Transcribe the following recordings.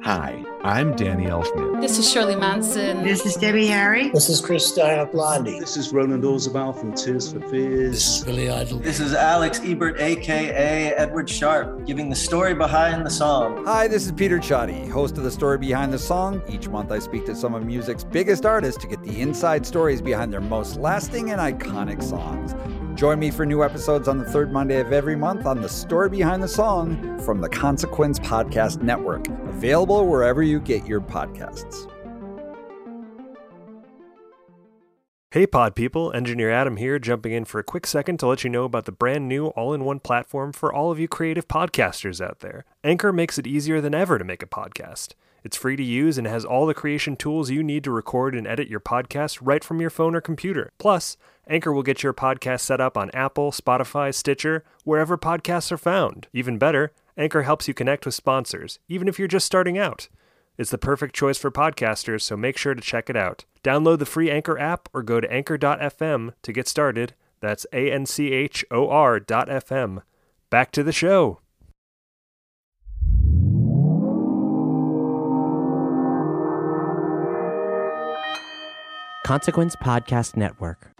Hi, I'm Danny Elfman. This is Shirley Manson. This is Debbie Harry. This is Chris Stein of Blondie. This is Roland Orzabal from Tears for Fears. This is Billy Idol. This is Alex Ebert, a.k.a. Edward Sharp, giving the story behind the song. Hi, this is Peter Chotty, host of The Story Behind the Song. Each month I speak to some of music's biggest artists to get the inside stories behind their most lasting and iconic songs. Join me for new episodes on the third Monday of every month on The Story Behind the Song from the Consequence Podcast Network, available wherever you get your podcasts. Hey pod people, Engineer Adam here, jumping in for a quick second to let you know about the brand new all-in-one platform for all of you creative podcasters out there. Anchor makes it easier than ever to make a podcast. It's free to use and has all the creation tools you need to record and edit your podcast right from your phone or computer. Plus, Anchor will get your podcast set up on Apple, Spotify, Stitcher, wherever podcasts are found. Even better, Anchor helps you connect with sponsors, even if you're just starting out. It's the perfect choice for podcasters, so make sure to check it out. Download the free Anchor app or go to anchor.fm to get started. That's ANCHOR.FM. Back to the show. Consequence Podcast Network.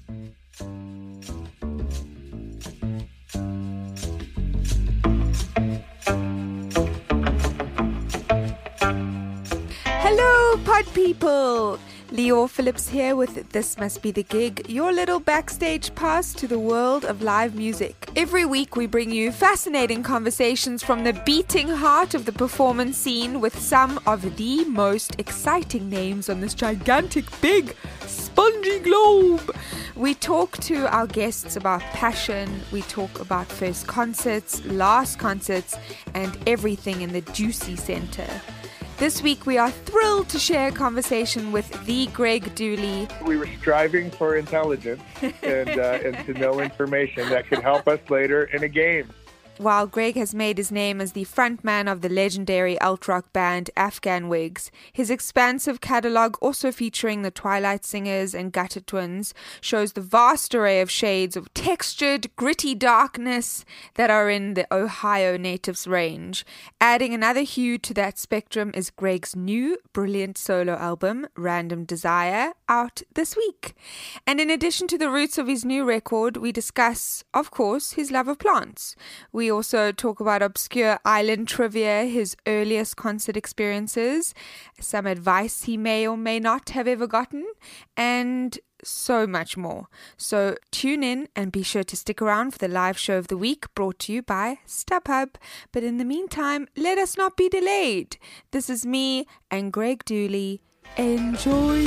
Hello, pod people! Leo Phillips here with This Must Be the Gig, your little backstage pass to the world of live music. Every week we bring you fascinating conversations from the beating heart of the performance scene with some of the most exciting names on this gigantic, big, spongy globe. We talk to our guests about passion, we talk about first concerts, last concerts, and everything in the juicy center. This week, we are thrilled to share a conversation with the Greg Dulli. We were striving for intelligence and to know information that could help us later in a game. While Greg has made his name as the frontman of the legendary alt-rock band Afghan Wigs, his expansive catalogue, also featuring the Twilight Singers and Gutter Twins, shows the vast array of shades of textured, gritty darkness that are in the Ohio Natives range. Adding another hue to that spectrum is Greg's new, brilliant solo album, Random Desire, out this week. And in addition to the roots of his new record, we discuss, of course, his love of plants. We also talk about obscure island trivia, his earliest concert experiences, some advice he may or may not have ever gotten, and so much more. So tune in and be sure to stick around for the live show of the week, brought to you by StubHub. But in the meantime, let us not be delayed. This is me and Greg Dulli. Enjoy!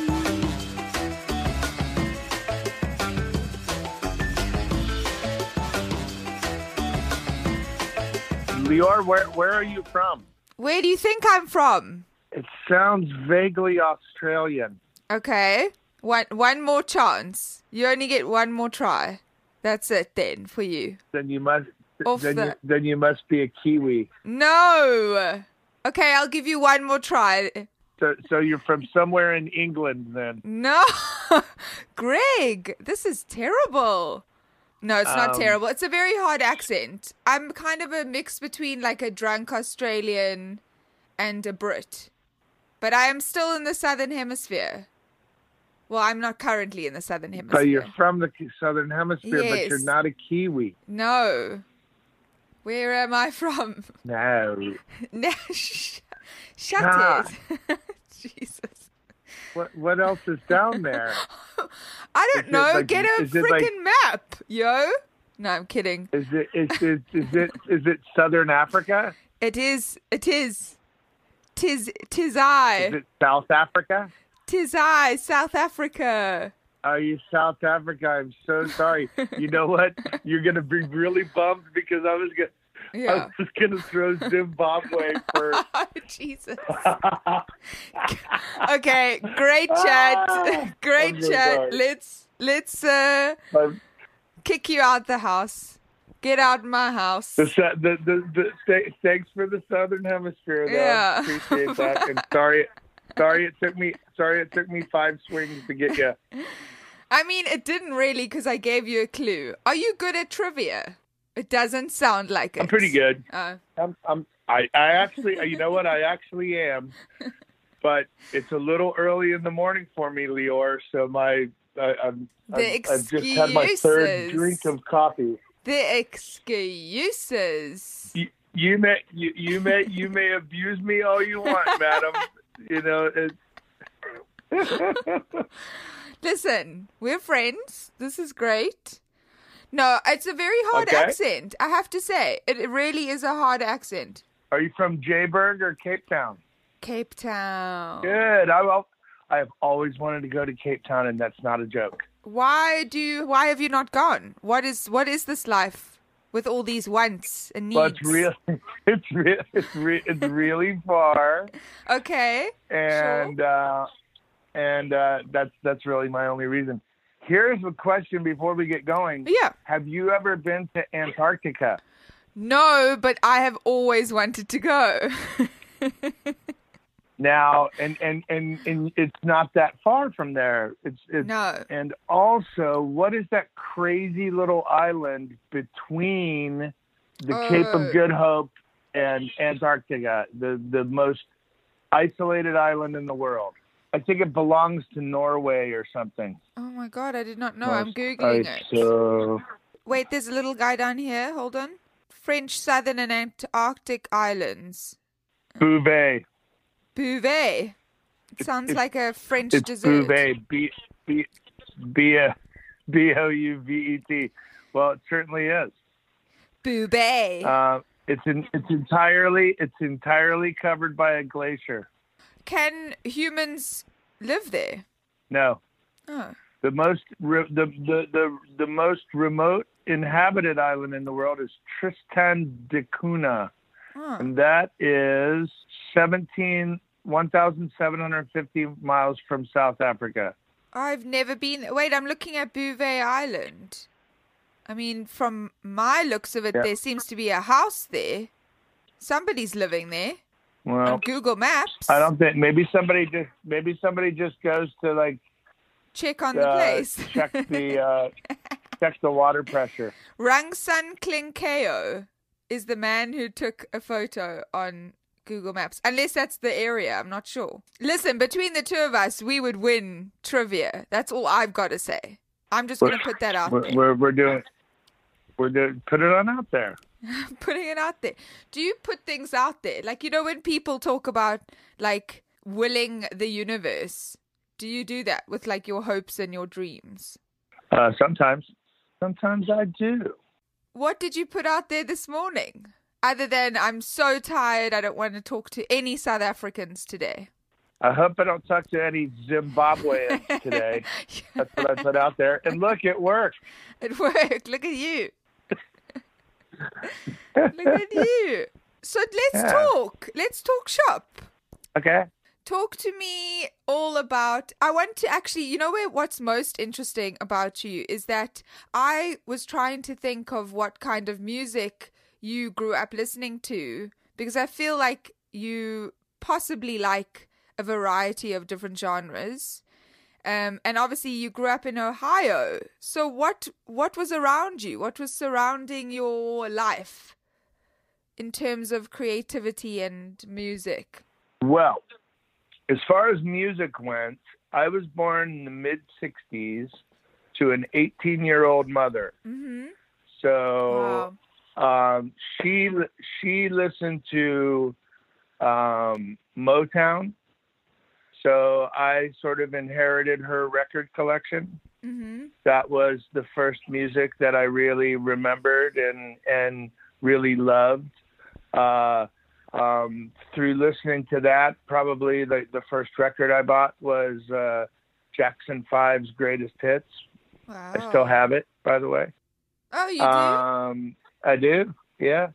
Lior, where are you from? Where do you think I'm from? It sounds vaguely Australian. Okay. One more chance. You only get one more try. That's it then for you. Then you must be a Kiwi. No. Okay, I'll give you one more try. So you're from somewhere in England then? No. Greg, this is terrible. No, it's not terrible. It's a very hard accent. I'm kind of a mix between like a drunk Australian and a Brit. But I am still in the Southern Hemisphere. Well, I'm not currently in the Southern Hemisphere. So you're from the Southern Hemisphere, yes. But you're not a Kiwi. No. Where am I from? No. No, shut it. Jesus. What else is down there? I don't know. Get a freaking map, yo. No, I'm kidding. Is it Southern Africa? It is. Tis I. Is it South Africa? Tis I, South Africa. Are you South Africa? I'm so sorry. You know what? You're gonna be really bummed because I was gonna throw Zimbabwe for. Jesus. Okay, great chat. Great chat. Sorry. Let's kick you out the house. Get out of my house. Thanks for the Southern Hemisphere. Though. Yeah. I appreciate that. And sorry it took me 5 swings to get you. I mean, it didn't really because I gave you a clue. Are you good at trivia? It doesn't sound like it. I'm pretty good. I actually, you know what? I actually am, but it's a little early in the morning for me, Lior. So I've just had my third drink of coffee. The excuses. You may abuse me all you want, madam. You know. Listen, we're friends. This is great. No, it's a very hard accent. I have to say, it really is a hard accent. Are you from Jayburg or Cape Town? Cape Town. Good. I have always wanted to go to Cape Town, and that's not a joke. Why have you not gone? What is this life with all these wants and needs? Well, it's really far. Okay. And sure. That's really my only reason. Here's a question before we get going. Yeah. Have you ever been to Antarctica? No, but I have always wanted to go. Now, and it's not that far from there. It's no. And also, what is that crazy little island between the Cape of Good Hope and Antarctica? The most isolated island in the world. I think it belongs to Norway or something. Oh my God, I did not know. I'm Googling it. Wait, there's a little guy down here. Hold on. French Southern and Antarctic Islands. Bouvet. Bouvet. It sounds like a French dessert. Bouvet. B-O-U-V-E-T. Well, it certainly is. Bouvet. It's entirely covered by a glacier. Can humans live there? No. Oh. The most remote inhabited island in the world is Tristan da Cunha. Oh. And that is 1,750 miles from South Africa. I've never been. Wait, I'm looking at Bouvet Island. I mean, from my looks of it, There seems to be a house there. Somebody's living there. Well, on Google Maps. I don't think. Maybe somebody just goes to check on the place. check the water pressure. Rangsan Klinkeo is the man who took a photo on Google Maps. Unless that's the area, I'm not sure. Listen, between the two of us, we would win trivia. That's all I've got to say. I'm just going to put that out there. We're doing. Put it on out there. Putting it out there. Do you put things out there? Like, you know, when people talk about, willing the universe, do you do that with, your hopes and your dreams? Sometimes. Sometimes I do. What did you put out there this morning? Other than, I'm so tired, I don't want to talk to any South Africans today. I hope I don't talk to any Zimbabweans today. That's what I put out there. And look, it worked. It worked. Look at you. Look at you. So let's talk. Let's talk shop. Okay. Talk to me all about, I want to actually, you know what's most interesting about you is that I was trying to think of what kind of music you grew up listening to, because I feel like you possibly like a variety of different genres. And obviously you grew up in Ohio. So what was around you? What was surrounding your life in terms of creativity and music? Well, as far as music went, I was born in the mid-'60s to an 18-year-old mother. Mm-hmm. So she listened to Motown. So I sort of inherited her record collection. Mm-hmm. That was the first music that I really remembered and really loved. Through listening to that, probably the first record I bought was Jackson 5's Greatest Hits. Wow. I still have it, by the way. Oh, you do? I do, yeah.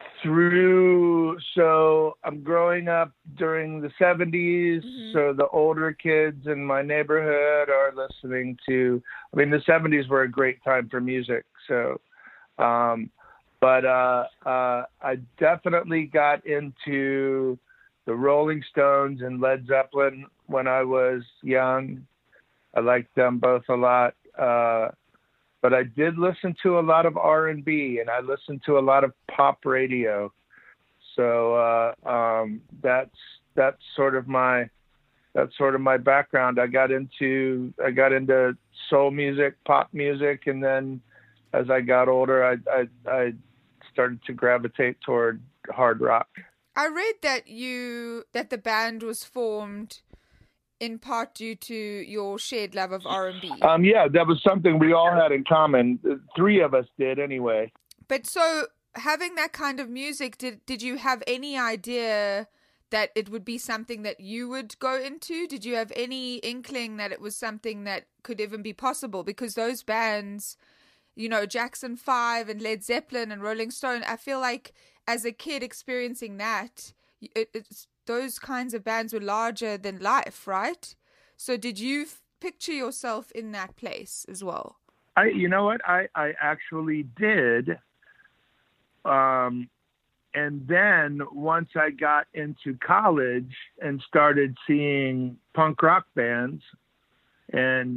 So I'm growing up during the 70s, Mm-hmm. so the older kids in my neighborhood are listening to, the 70s were a great time for music, so, but I definitely got into the Rolling Stones and Led Zeppelin when I was young. I liked them both a lot. But I did listen to a lot of R&B, and I listened to a lot of pop radio. So that's sort of my background. I got into soul music, pop music, and then as I got older, I started to gravitate toward hard rock. I read that the band was formed in part due to your shared love of R&B. Yeah, that was something we all had in common. 3 of us did anyway. But so having that kind of music, did you have any idea that it would be something that you would go into? Did you have any inkling that it was something that could even be possible? Because those bands, you know, Jackson 5 and Led Zeppelin and Rolling Stone, I feel like as a kid experiencing that, those kinds of bands were larger than life, right? So did you picture yourself in that place as well? You know what? I actually did. And then once I got into college and started seeing punk rock bands and,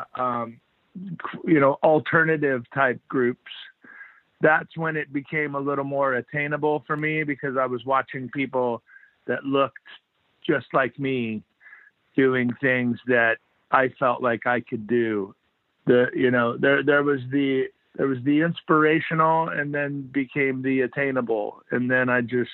alternative type groups, that's when it became a little more attainable for me, because I was watching people that looked just like me doing things that I felt like I could do. There was the inspirational, and then became the attainable, and then I just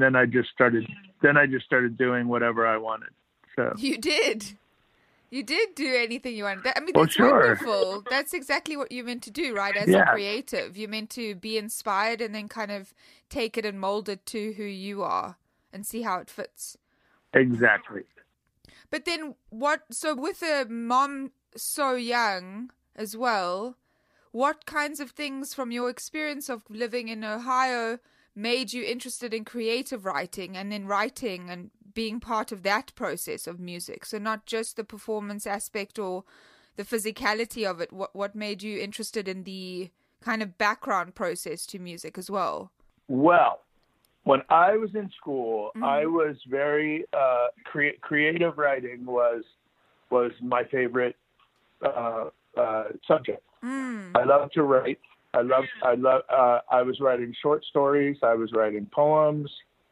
started doing whatever I wanted. So you did do anything you wanted. I mean, well, that's sure. wonderful. That's exactly what you're meant to do, right? As a creative, you're meant to be inspired and then kind of take it and mold it to who you are and see how it fits. Exactly. But then so with a mom so young as well, what kinds of things from your experience of living in Ohio made you interested in creative writing and in writing and being part of that process of music? So not just the performance aspect or the physicality of it. What made you interested in the kind of background process to music as well? Well, when I was in school, I was very creative writing was my favorite subject. I love to write. I was writing short stories. I was writing poems.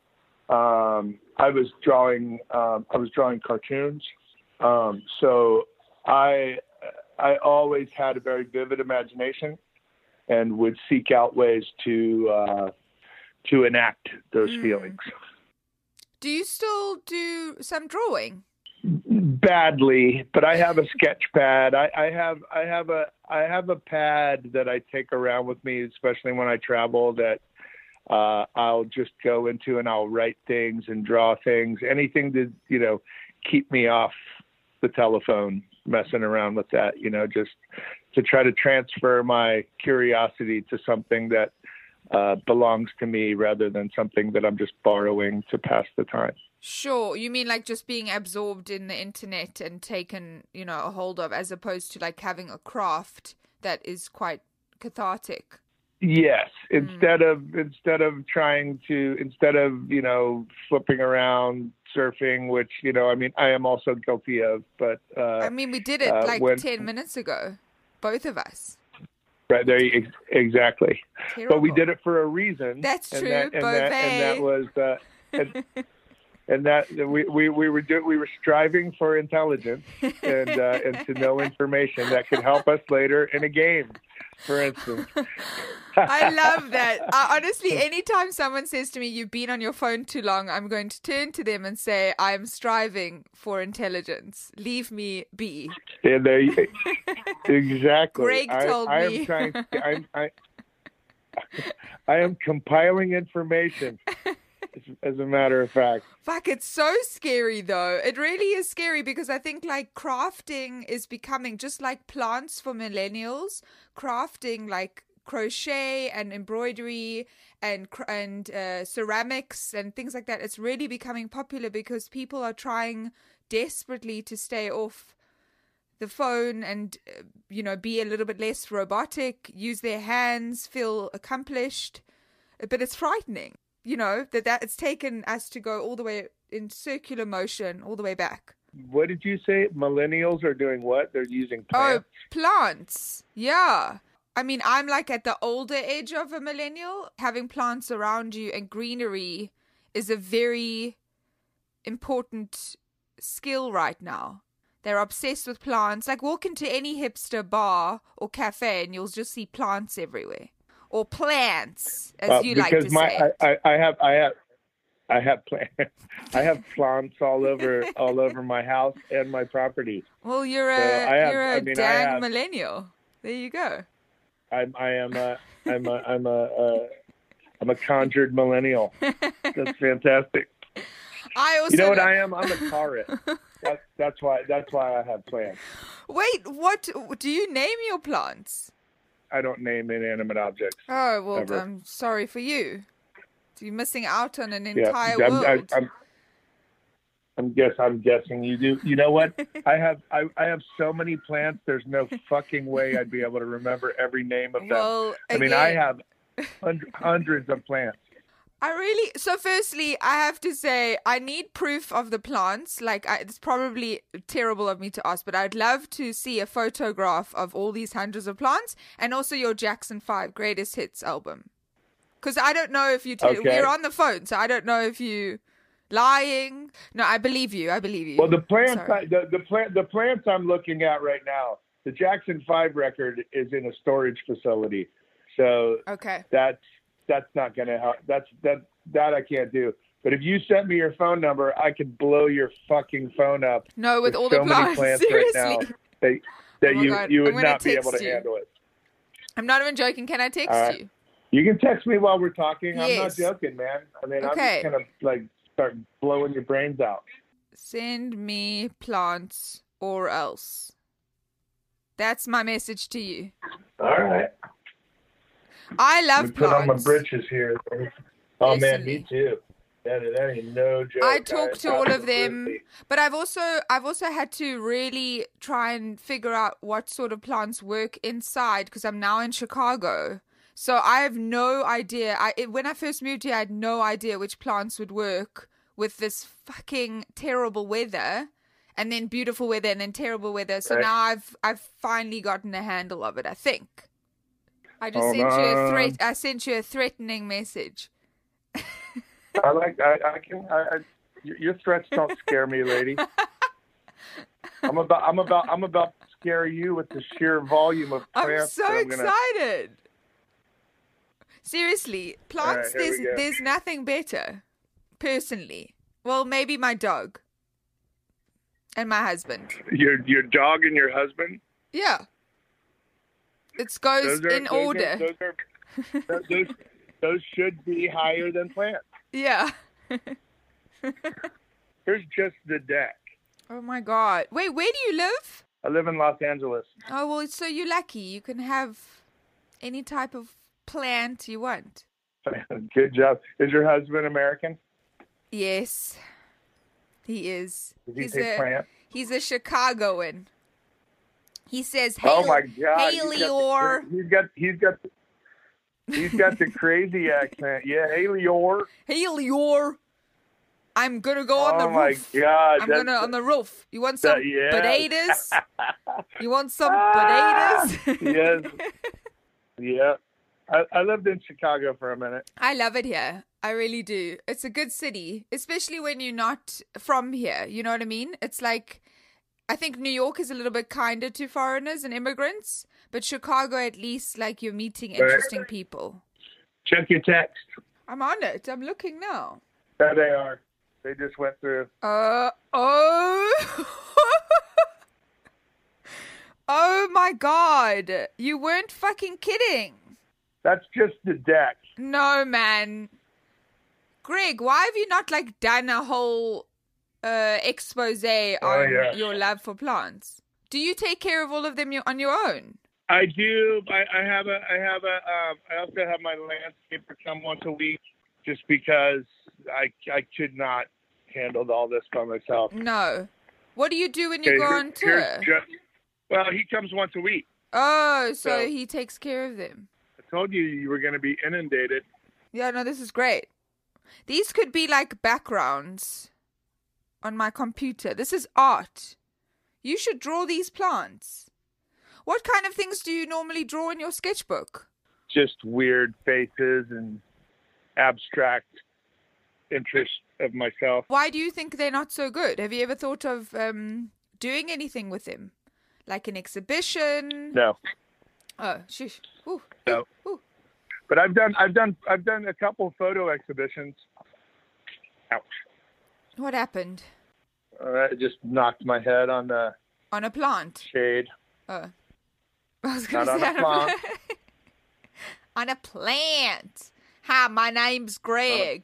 I was drawing cartoons. So I always had a very vivid imagination and would seek out ways to enact those feelings. Do you still do some drawing? Badly, but I have a sketch pad. I have a pad that I take around with me, especially when I travel, that I'll just go into, and I'll write things and draw things, anything to, keep me off the telephone messing around with that, just to try to transfer my curiosity to something that belongs to me rather than something that I'm just borrowing to pass the time. Sure. You mean like just being absorbed in the internet and taken, a hold of, as opposed to like having a craft that is quite cathartic. Yes. Instead of flipping around, surfing, which, I am also guilty of, but, we did it 10 minutes ago, both of us. Right there, exactly. Terrible. But we did it for a reason. That's true. And that was, and that we were striving for intelligence and to know information that could help us later in a game, for instance. I love that. Honestly, anytime someone says to me, "You've been on your phone too long," I'm going to turn to them and say, "I'm striving for intelligence. Leave me be." Yeah, exactly. Greg told me. I am compiling information. As a matter of fact. Fuck, it's so scary though. It really is scary, because I think like crafting is becoming just like plants for millennials. Crafting, like crochet and embroidery and ceramics and things like that. It's really becoming popular because people are trying desperately to stay off the phone and, be a little bit less robotic, use their hands, feel accomplished. But it's frightening. That it's taken us to go all the way in circular motion, all the way back. What did you say? Millennials are doing what? They're using plants? Oh, plants. Yeah. I'm like at the older edge of a millennial. Having plants around you and greenery is a very important skill right now. They're obsessed with plants. Like, walk into any hipster bar or cafe and you'll just see plants everywhere. Or plants, as you like to say. I have plants. I have plants all over my house and my property. Well, you're a millennial. There you go. I'm a conjured millennial. That's fantastic. I also, you know what I am? I'm a taurus. That's why I have plants. Wait, what do you name your plants? I don't name inanimate objects. Oh, well, ever. I'm sorry for you. You're missing out on an entire world. I'm guessing you do. You know what? I have so many plants. There's no fucking way I'd be able to remember every name of them. Well, I mean, I have hundreds of plants. So firstly, I have to say, I need proof of the plants. Like, it's probably terrible of me to ask, but I'd love to see a photograph of all these hundreds of plants, and also your Jackson 5 Greatest Hits album. Because I don't know if you we're on the phone, so I don't know if you lying. No, I believe you. Well, the plants, the plants I'm looking at right now, the Jackson 5 record is in a storage facility, so that's not going to help. That I can't do. But if you sent me your phone number, I could blow your fucking phone up. No, with all the plants, seriously. Right now, you would not be able to handle it. I'm not even joking. Can I text you? You can text me while we're talking. Yes. I'm not joking, man. I mean, I'm just going to start blowing your brains out. Send me plants or else. That's my message to you. All right. I love plants. Put on my britches here. Oh, Listen, man, me too. That ain't no joke. I talk to all of them, but I've also had to really try and figure out what sort of plants work inside, because I'm now in Chicago. So I have no idea. When I first moved here, I had no idea which plants would work with this fucking terrible weather, and then beautiful weather, and then terrible weather. So now I've finally gotten a handle of it, I think. I just sent you a threat. I sent you a threatening message. Your threats don't scare me, lady. I'm about to scare you with the sheer volume of plants. I'm so excited. Seriously, plants, there's nothing better, personally. Well, maybe my dog and my husband. Your dog and your husband? Yeah. It goes in order. Those should be higher than plants. Yeah. Here's just the deck. Oh, my God. Wait, where do you live? I live in Los Angeles. Oh, well, so you're lucky. You can have any type of plant you want. Good job. Is your husband American? Yes, he is. Does he take plants? He's a Chicagoan. He says, "Hey, oh my God, Haley-or." He's got the crazy accent. Yeah, Haley-or. Haley-or. I'm gonna go on the roof. Oh my God! I'm gonna on the roof. You want some potatoes? You want some potatoes? Yes. Yeah. I lived in Chicago for a minute. I love it here. I really do. It's a good city, especially when you're not from here. You know what I mean? It's like, I think New York is a little bit kinder to foreigners and immigrants, but Chicago, at least, like, you're meeting interesting people. Check your text. I'm on it. I'm looking now. There they are. They just went through. Oh my God. You weren't fucking kidding. That's just the deck. No, man. Greg, why have you not, like, done a whole expose on your love for plants? Do you take care of all of them on your own? I do. I also have my landscaper come once a week, just because I could not handle all this by myself. No. What do you do when you go on tour? Well, he comes once a week. Oh, so he takes care of them. I told you were going to be inundated. Yeah, no, this is great. These could be like backgrounds on my computer. This is art. You should draw these plants. What kind of things do you normally draw in your sketchbook? Just weird faces and abstract interest of myself. Why do you think they're not so good? Have you ever thought of doing anything with them? Like an exhibition? No. Oh, sheesh. Ooh. No. Ooh. But I've done a couple photo exhibitions. Ouch. What happened? I just knocked my head on the On a plant? shade. Oh. I was going Not to say on a plant. On a plant. Hi, my name's Greg.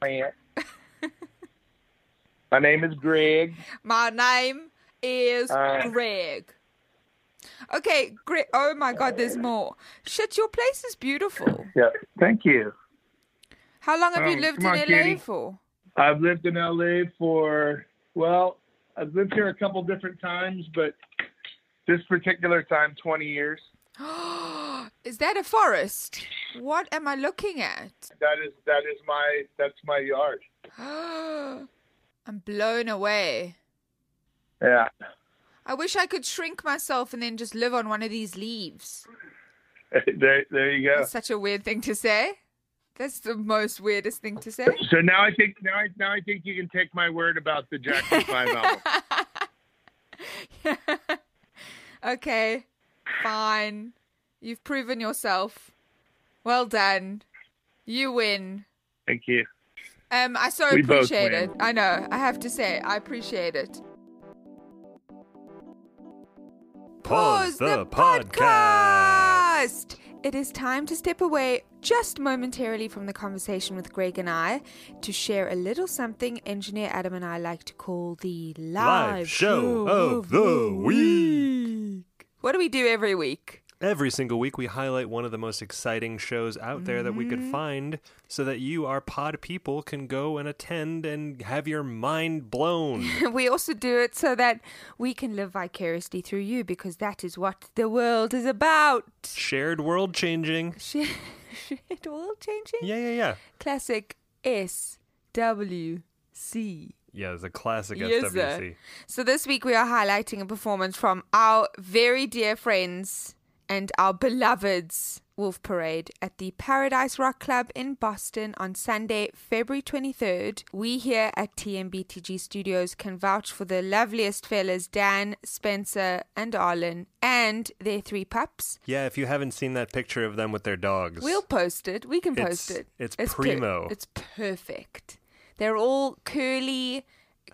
My name is Greg. My name is Greg. Okay, Greg. Oh my God, there's more. Shit, your place is beautiful. Yeah, thank you. How long have you Oh, lived in come on, LA Katie. for? I've lived in LA for, well, I've lived here a couple different times, but this particular time, 20 years. Is that a forest? What am I looking at? That's my yard. I'm blown away. Yeah. I wish I could shrink myself and then just live on one of these leaves. There you go. That's such a weird thing to say. That's the most weirdest thing to say. So now I think you can take my word about the Jackson 5 album. Okay, fine. You've proven yourself. Well done. You win. Thank you. I so We both appreciate it. win. I know. I have to say, I appreciate it. Pause the podcast. It is time to step away just momentarily from the conversation with Greg and I to share a little something engineer Adam and I like to call the live show of the week. What do we do every week? Every single week, we highlight one of the most exciting shows out there that we could find so that you, our pod people, can go and attend and have your mind blown. We also do it so that we can live vicariously through you, because that is what the world is about. Shared world changing. Shared world changing? Yeah. Classic SWC. Yeah, it's a classic Yes, SWC. sir. So this week we are highlighting a performance from our very dear friends and our beloveds, Wolf Parade, at the Paradise Rock Club in Boston on Sunday, February 23rd. We here at TMBTG Studios can vouch for the loveliest fellas, Dan, Spencer, and Arlen, and their 3 pups. Yeah, if you haven't seen that picture of them with their dogs. We'll post it. We can post it. It's primo. It's perfect. They're all curly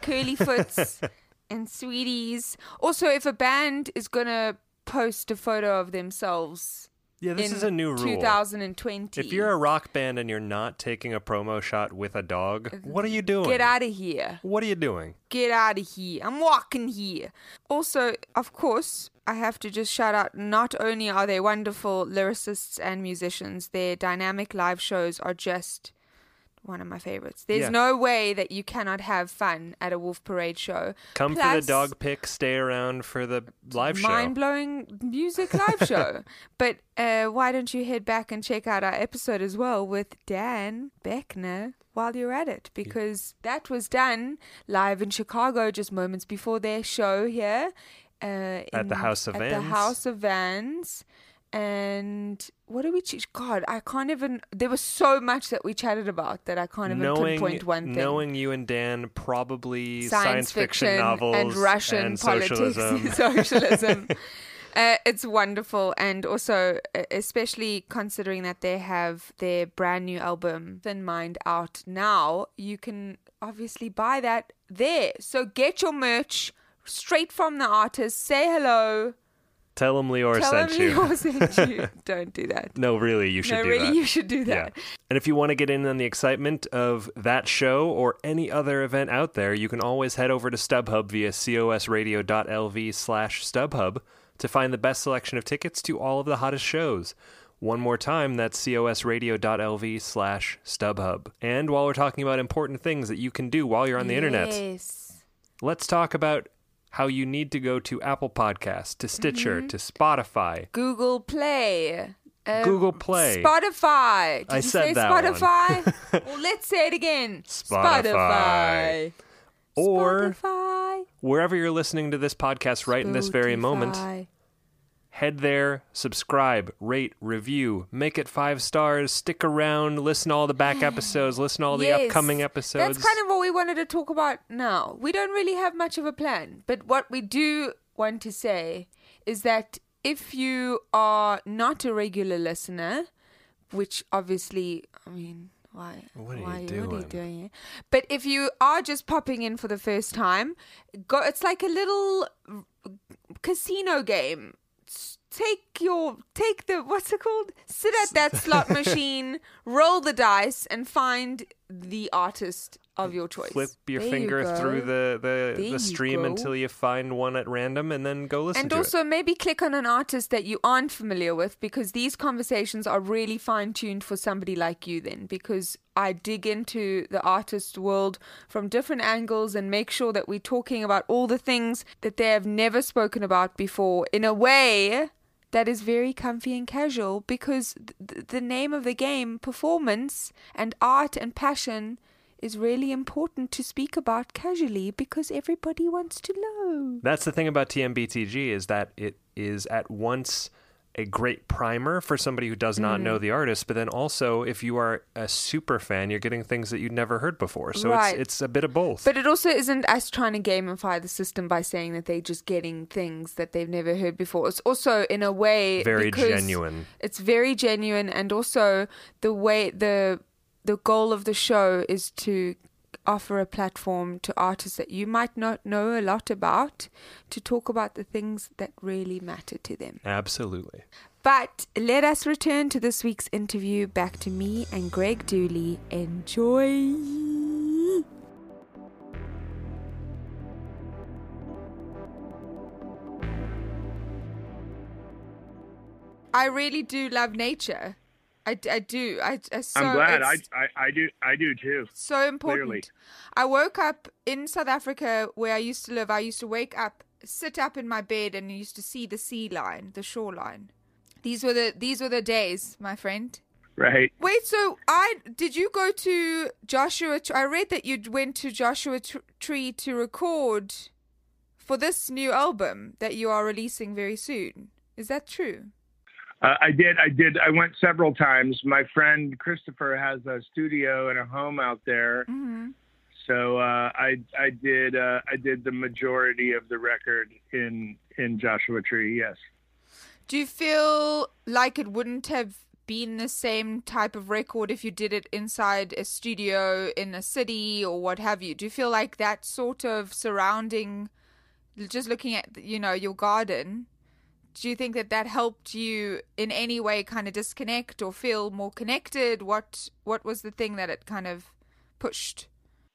foots and sweeties. Also, if a band is going to post a photo of themselves, yeah, this is a new rule. 2020. If you're a rock band and you're not taking a promo shot with a dog, what are you doing? Get out of here. What are you doing? Get out of here. I'm walking here. Also, of course, I have to just shout out, not only are they wonderful lyricists and musicians, their dynamic live shows are just one of my favorites. There's no way that you cannot have fun at a Wolf Parade show. Come for the dog pick, stay around for the live show. Mind-blowing music live show. But why don't you head back and check out our episode as well with Dan Beckner while you're at it, because that was done live in Chicago just moments before their show here. At the House of Vans. At the House of Vans. And what did we God, I can't even. There was so much that we chatted about that I can't even pinpoint one thing. Knowing you and Dan, probably science fiction novels and Russian and politics socialism. socialism. It's wonderful, and also especially considering that they have their brand new album Thin Mind out now, you can obviously buy that there. So get your merch straight from the artist. Say hello. Tell them Lior sent you. Tell them Lior sent you. Don't do that. No, really, you should do that. No, really, you should do that. Yeah. And if you want to get in on the excitement of that show or any other event out there, you can always head over to StubHub via cosradio.lv/StubHub to find the best selection of tickets to all of the hottest shows. One more time, that's cosradio.lv/StubHub. And while we're talking about important things that you can do while you're on the internet, let's talk about how you need to go to Apple Podcasts, to Stitcher, to Spotify, Google Play, I Spotify. Did you said say that Spotify? Well, let's say it again. Spotify. Or Spotify. wherever you're listening to this podcast right in this very moment, head there, subscribe, rate, review, make it 5 stars, stick around, listen to all the back episodes, listen to all the upcoming episodes. That's kind of what we wanted to talk about now. We don't really have much of a plan, but what we do want to say is that if you are not a regular listener, which obviously, I mean, why are you doing it? But if you are just popping in for the first time, it's like a little casino game. Take the, what's it called? Sit at that slot machine, roll the dice, and find the artist of your choice. Flip your finger through the stream until you find one at random, and then go listen to it. And also maybe click on an artist that you aren't familiar with, because these conversations are really fine-tuned for somebody like you then, because I dig into the artist world from different angles and make sure that we're talking about all the things that they have never spoken about before in a way that is very comfy and casual, because the name of the game, performance and art and passion, is really important to speak about casually because everybody wants to know. That's the thing about TMBTG, is that it is at once a great primer for somebody who does not know the artist, but then also if you are a super fan, you're getting things that you'd never heard before. So it's a bit of both. But it also isn't us trying to gamify the system by saying that they're just getting things that they've never heard before. It's also in a way very genuine. It's very genuine, and also the way the goal of the show is to offer a platform to artists that you might not know a lot about, to talk about the things that really matter to them. Absolutely. But let us return to this week's interview, back to me and Greg Dooley. Enjoy. I really do love nature. I do. I'm glad. I do too. So important. Clearly. I woke up in South Africa where I used to live. I used to wake up, sit up in my bed, and used to see the sea line, the shoreline. These were the days, my friend. Right. Wait, so did you go to Joshua? I read that you went to Joshua Tree to record for this new album that you are releasing very soon. Is that true? I did. I went several times. My friend Christopher has a studio and a home out there. Mm-hmm. So I did the majority of the record in Joshua Tree. Yes. Do you feel like it wouldn't have been the same type of record if you did it inside a studio in a city or what have you? Do you feel like that sort of surrounding, just looking at your garden? Do you think that helped you in any way kind of disconnect or feel more connected? What was the thing that it kind of pushed?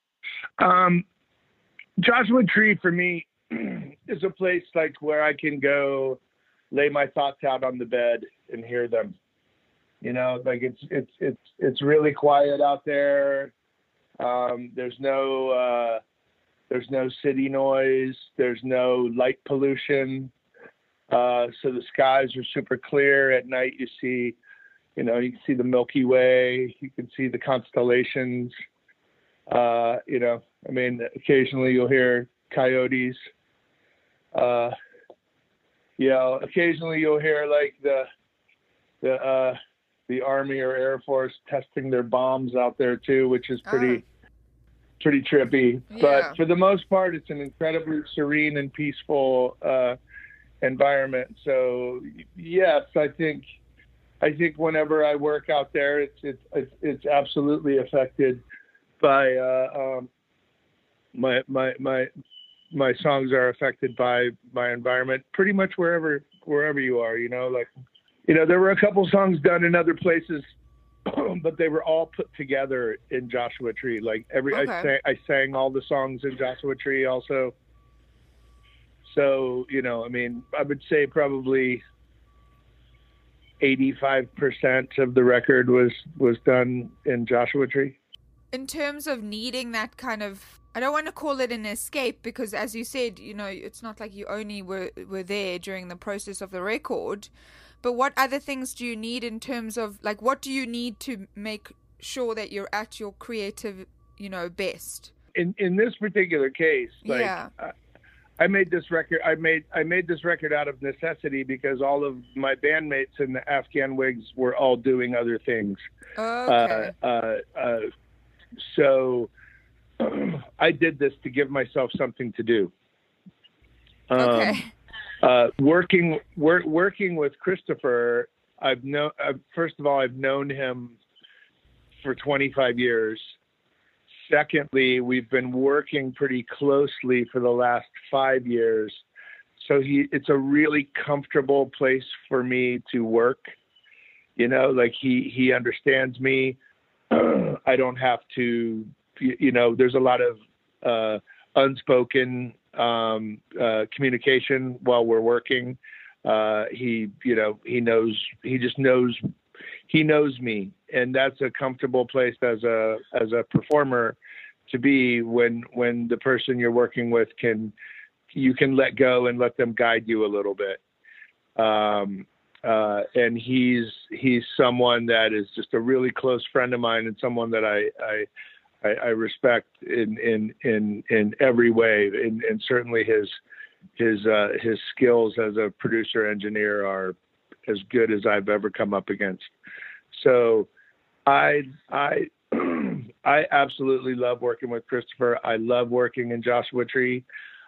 Joshua Tree for me is a place like where I can go lay my thoughts out on the bed and hear them. Like it's really quiet out there. There's no city noise. There's no light pollution. So the skies are super clear at night. You see, you can see the Milky Way. You can see the constellations. Occasionally you'll hear coyotes. Occasionally you'll hear like the Army or Air Force testing their bombs out there too, which is pretty trippy. Yeah. But for the most part, it's an incredibly serene and peaceful environment. So yes, I think whenever I work out there, it's absolutely affected by my songs are affected by my environment pretty much wherever you are. There were a couple songs done in other places, but they were all put together in Joshua Tree. Like I sang all the songs in Joshua Tree also. So, I would say probably 85% of the record was done in Joshua Tree. In terms of needing that kind of, I don't want to call it an escape because, as you said, it's not like you only were there during the process of the record. But what other things do you need in terms of, like, what do you need to make sure that you're at your creative, best? In this particular case, I made this record. I made this record out of necessity because all of my bandmates in the Afghan Wigs were all doing other things. Okay. So I did this to give myself something to do. Okay. Working with Christopher, first of all, I've known him for 25 years. Secondly, we've been working pretty closely for the last 5 years. So it's a really comfortable place for me to work. You know, like he understands me. I don't have to, there's a lot of unspoken communication while we're working. He knows me, and that's a comfortable place as a performer to be when the person you're working with you can let go and let them guide you a little bit. And he's someone that is just a really close friend of mine, and someone that I respect in every way, and certainly his skills as a producer engineer are as good as I've ever come up against. So I absolutely love working with Christopher. I love working in Joshua Tree.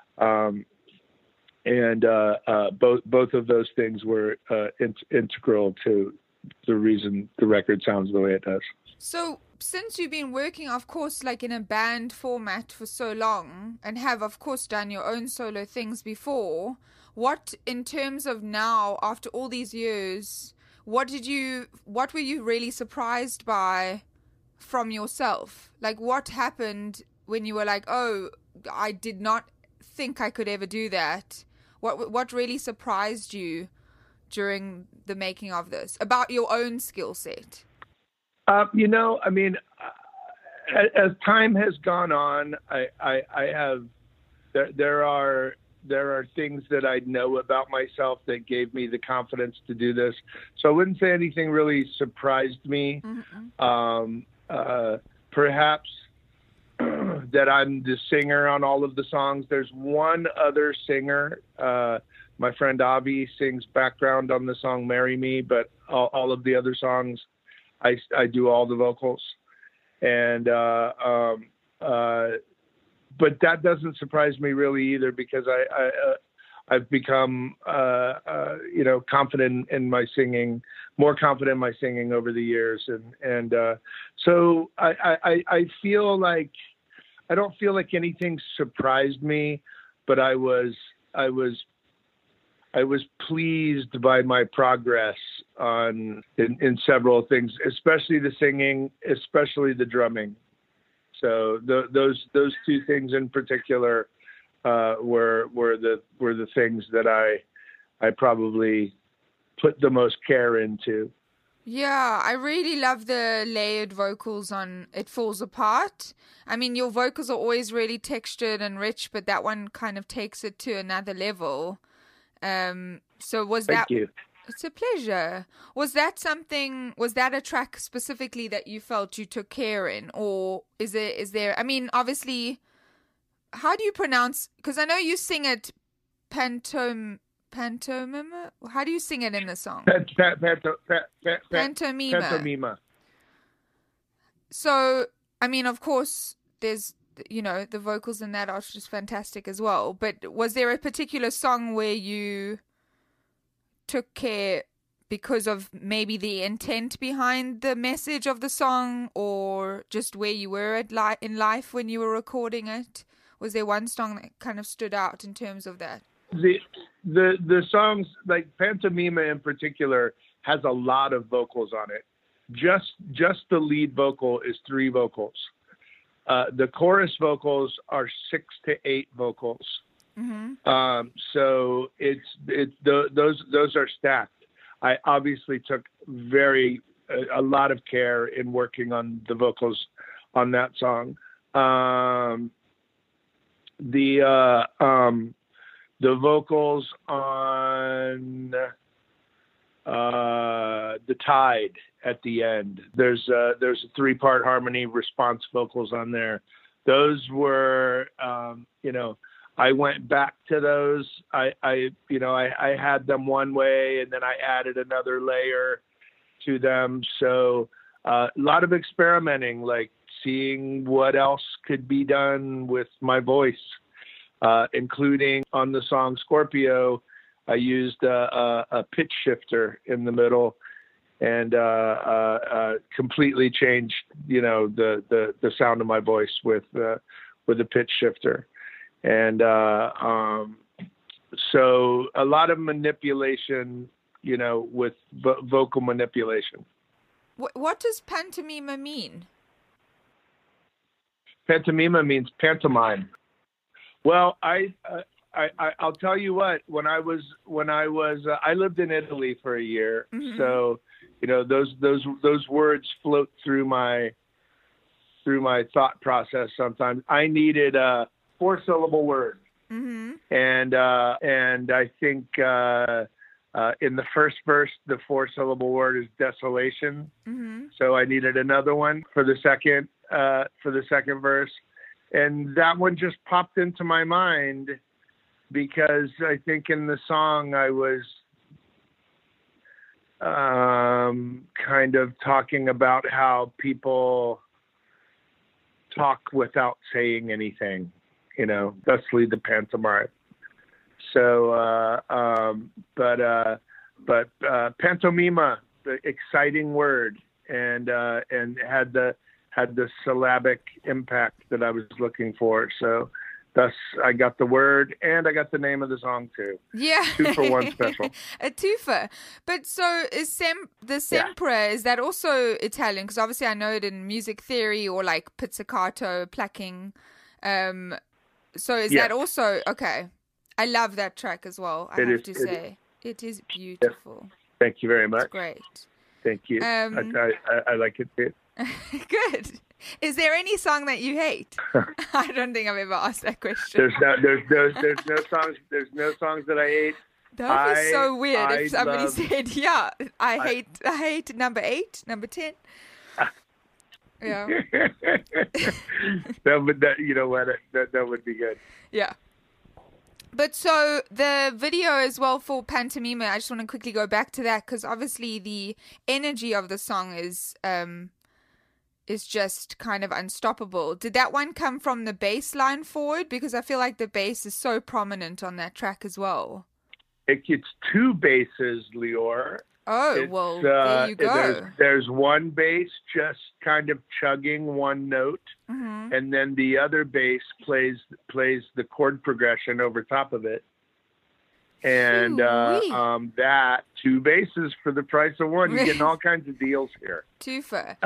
And both of those things were integral to the reason the record sounds the way it does. So since you've been working, of course, like in a band format for so long, and have, of course, done your own solo things before, what, in terms of now, after all these years, what were you really surprised by from yourself? Like, what happened when you were like, oh, I did not think I could ever do that? What really surprised you during the making of this about your own skill set? I mean, as time has gone on, there are things that I know about myself that gave me the confidence to do this. So I wouldn't say anything really surprised me. Mm-hmm. Perhaps that I'm the singer on all of the songs. There's one other singer. My friend Avi sings background on the song Marry Me, but all of the other songs, I do all the vocals. And but that doesn't surprise me really either, because I've become confident in my singing, more confident in my singing over the years, and so I feel like I don't feel like anything surprised me, but I was pleased by my progress in several things, especially the singing, especially the drumming. So those two things in particular were the things that I probably put the most care into. Yeah, I really love the layered vocals on It Falls Apart. I mean, your vocals are always really textured and rich, but that one kind of takes it to another level. So was that... Thank you. It's a pleasure. Was that a track specifically that you felt you took care in? Or is there, I mean, obviously, how do you pronounce, because I know you sing it pantomima? How do you sing it in the song? Pantomima. Pantomima. So, I mean, of course, there's, the vocals in that are just fantastic as well. But was there a particular song where you took care because of maybe the intent behind the message of the song, or just where you were in life when you were recording it? Was there one song that kind of stood out in terms of that? The songs, like Pantomima in particular, has a lot of vocals on it. Just the lead vocal is 3 vocals. The chorus vocals are 6 to 8 vocals. Mm-hmm. So those are stacked. I obviously took a lot of care in working on the vocals on that song. The vocals on The Tide at the end, there's a 3-part harmony response vocals on there. Those were, I went back to those. I had them one way, and then I added another layer to them. So a lot of experimenting, like seeing what else could be done with my voice, including on the song Scorpio. I used a pitch shifter in the middle, and completely changed, the sound of my voice with a pitch shifter. And so a lot of manipulation, with vocal manipulation. What does pantomima mean? Pantomima means pantomime. Well, I'll tell you what. When I lived in Italy for a year, mm-hmm. so those words float through my thought process. Sometimes I needed a 4-syllable word, mm-hmm. and I think in the first verse the 4-syllable word is desolation. Mm-hmm. So I needed another one for the second verse, and that one just popped into my mind. Because I think in the song I was kind of talking about how people talk without saying anything, thusly the pantomime. So, but pantomima, the exciting word, and had the syllabic impact that I was looking for. So. Thus, I got the word and I got the name of the song too. Yeah. 2 for 1 special. A twofer. But so is the Sempre, is that also Italian? Because obviously I know it in music theory or like pizzicato, placking. So is that also, okay. I love that track as well, I have to say. It is beautiful. Yes. Thank you very much. It's great. Thank you. I like it too. Good. Is there any song that you hate? I don't think I've ever asked that question. There's no songs that I hate. That would be so weird if somebody said, I hate number 8, number 10. Yeah. that would be good. Yeah. But so the video as well for Pantomima, I just want to quickly go back to that because obviously the energy of the song is just kind of unstoppable. Did that one come from the bass line forward? Because I feel like the bass is so prominent on that track as well. It's 2 basses, Lior. Oh, well, there you go. There's one bass just kind of chugging one note, mm-hmm. and then the other bass plays the chord progression over top of it. And that 2 basses for the price of 1. You're getting all kinds of deals here. Twofer.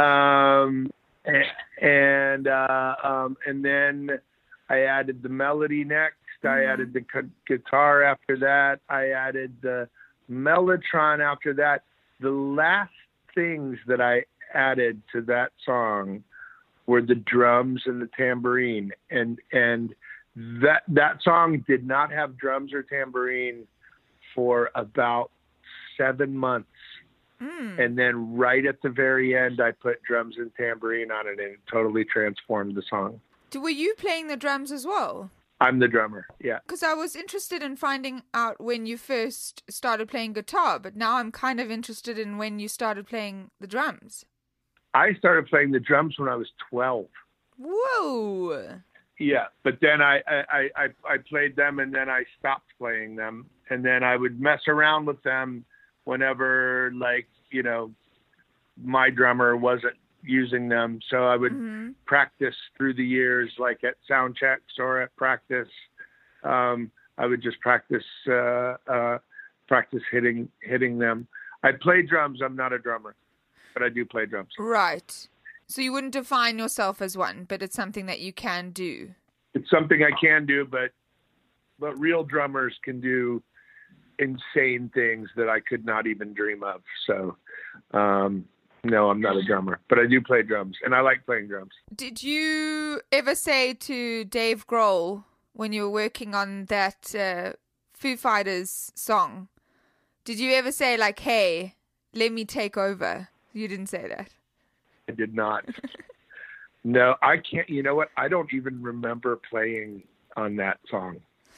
And then I added the melody next. Mm-hmm. I added the guitar after that. I added the mellotron after that. The last things that I added to that song were the drums and the tambourine, and that song did not have drums or tambourine for about 7 months. And then right at the very end, I put drums and tambourine on it, and it totally transformed the song. Were you playing the drums as well? I'm the drummer, yeah. Because I was interested in finding out when you first started playing guitar, but now I'm kind of interested in when you started playing the drums. I started playing the drums when I was 12. Whoa! Yeah, but then I played them, and then I stopped playing them, and then I would mess around with them whenever, my drummer wasn't using them. So I would mm-hmm. practice through the years, like at sound checks or at practice. I would just practice hitting them. I play drums. I'm not a drummer, but I do play drums. Right. So you wouldn't define yourself as one, but it's something that you can do. It's something I can do, but real drummers can do insane things that I could not even dream of. So, no, I'm not a drummer, but I do play drums, and I like playing drums. Did you ever say to Dave Grohl when you were working on that Foo Fighters song, did you ever say like, hey, let me take over? You didn't say that. I did not. No, I can't. You know what? I don't even remember playing on that song.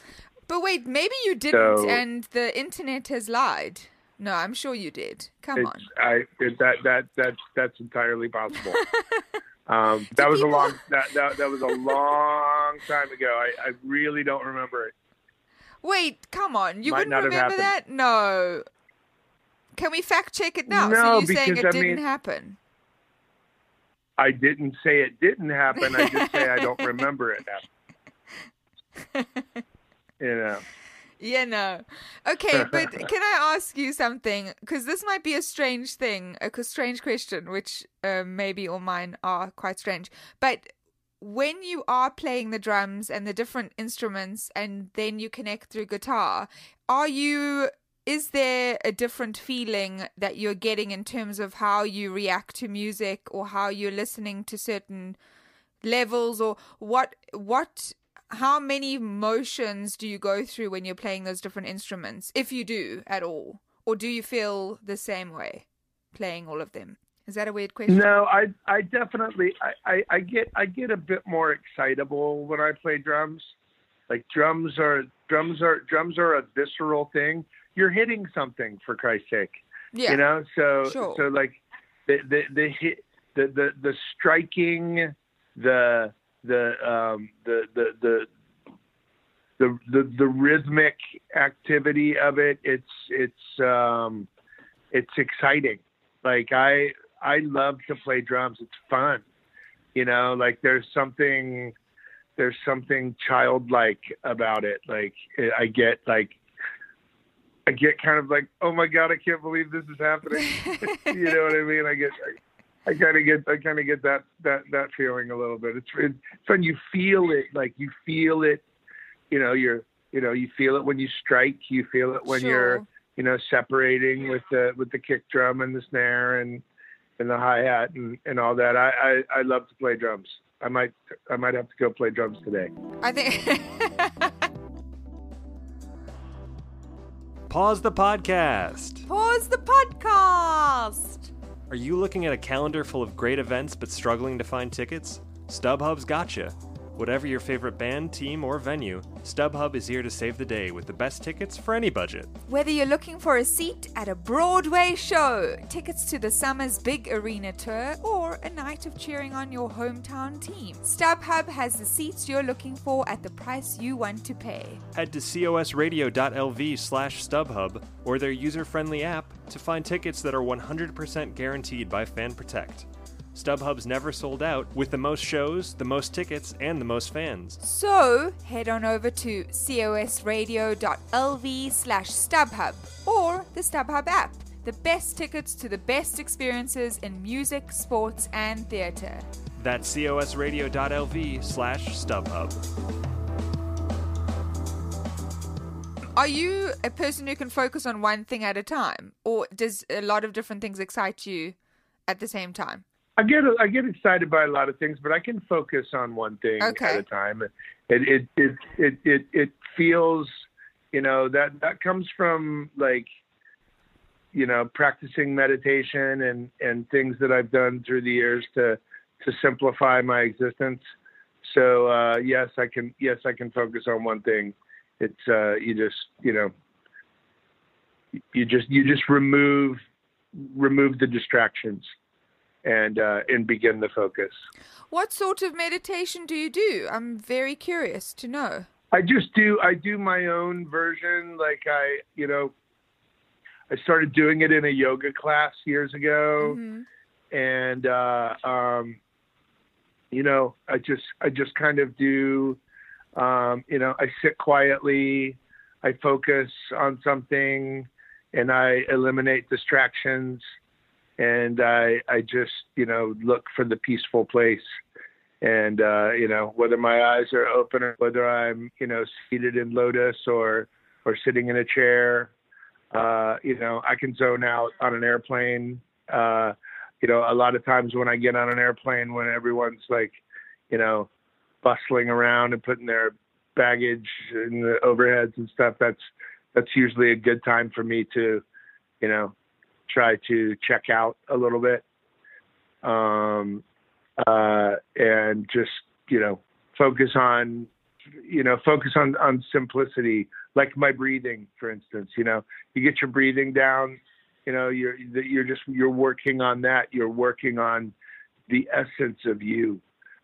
But wait, maybe you didn't, So- and the internet has lied. No, I'm sure you did. Come on. That's entirely possible. That was people- that was a long time ago. I really don't remember it. Wait, come on. You Might wouldn't not have remember that? No. Can we fact check it now? No, so you're saying because, it I didn't mean- happen? I didn't say it didn't happen. I just say I don't remember it happening. You know. Yeah, no. Okay, but can I ask you something? Because this might be a strange thing, a strange question, which maybe all mine are quite strange. But when you are playing the drums and the different instruments and then you connect through guitar, is there a different feeling that you're getting in terms of how you react to music or how you're listening to certain levels, or how many motions do you go through when you're playing those different instruments, if you do at all? Or do you feel the same way playing all of them? Is that a weird question? No, I definitely I get a bit more excitable when I play drums. Like drums are a visceral thing. You're hitting something, for Christ's sake. Yeah. You know, so Sure. so like the hit, the striking, the rhythmic activity of it, it's exciting. Like I love to play drums. It's fun. You know, like there's something childlike about it. Like I get kind of like, oh my God, I can't believe this is happening. You know what I mean? I kind of get that feeling a little bit. It's fun. You feel it, like you feel it. You know, you feel it when you strike. You feel it when Sure. you're, separating with the kick drum and the snare and the hi-hat and all that. I love to play drums. I might have to go play drums today. I think. Pause the podcast. Pause the podcast. Are you looking at a calendar full of great events but struggling to find tickets? StubHub's gotcha. Whatever your favorite band, team, or venue, StubHub is here to save the day with the best tickets for any budget. Whether you're looking for a seat at a Broadway show, tickets to the summer's big arena tour, or a night of cheering on your hometown team, StubHub has the seats you're looking for at the price you want to pay. Head to cosradio.lv/StubHub or their user-friendly app to find tickets that are 100% guaranteed by Fan Protect. StubHub's never sold out, with the most shows, the most tickets, and the most fans. So, head on over to cosradio.lv/StubHub or the StubHub app. The best tickets to the best experiences in music, sports, and theater. That's cosradio.lv/StubHub. Are you a person who can focus on one thing at a time? Or does a lot of different things excite you at the same time? I get excited by a lot of things, but I can focus on one thing at a time. It feels, that comes from like, practicing meditation and things that I've done through the years to simplify my existence. So yes, I can focus on one thing. It's you just remove the distractions and begin the focus. What sort of meditation do you do? I'm very curious to know. I do my own version. Like I started doing it in a yoga class years ago. Mm-hmm. And I just kind of do I sit quietly, I focus on something, and I eliminate distractions. And I just, look for the peaceful place. And, whether my eyes are open or whether I'm, seated in lotus or sitting in a chair, I can zone out on an airplane. A lot of times when I get on an airplane, when everyone's like, bustling around and putting their baggage in the overheads and stuff, that's usually a good time for me to, try to check out a little bit, and just, focus on focus on simplicity, like my breathing, for instance. You get your breathing down. You're working on that. You're working on the essence of you.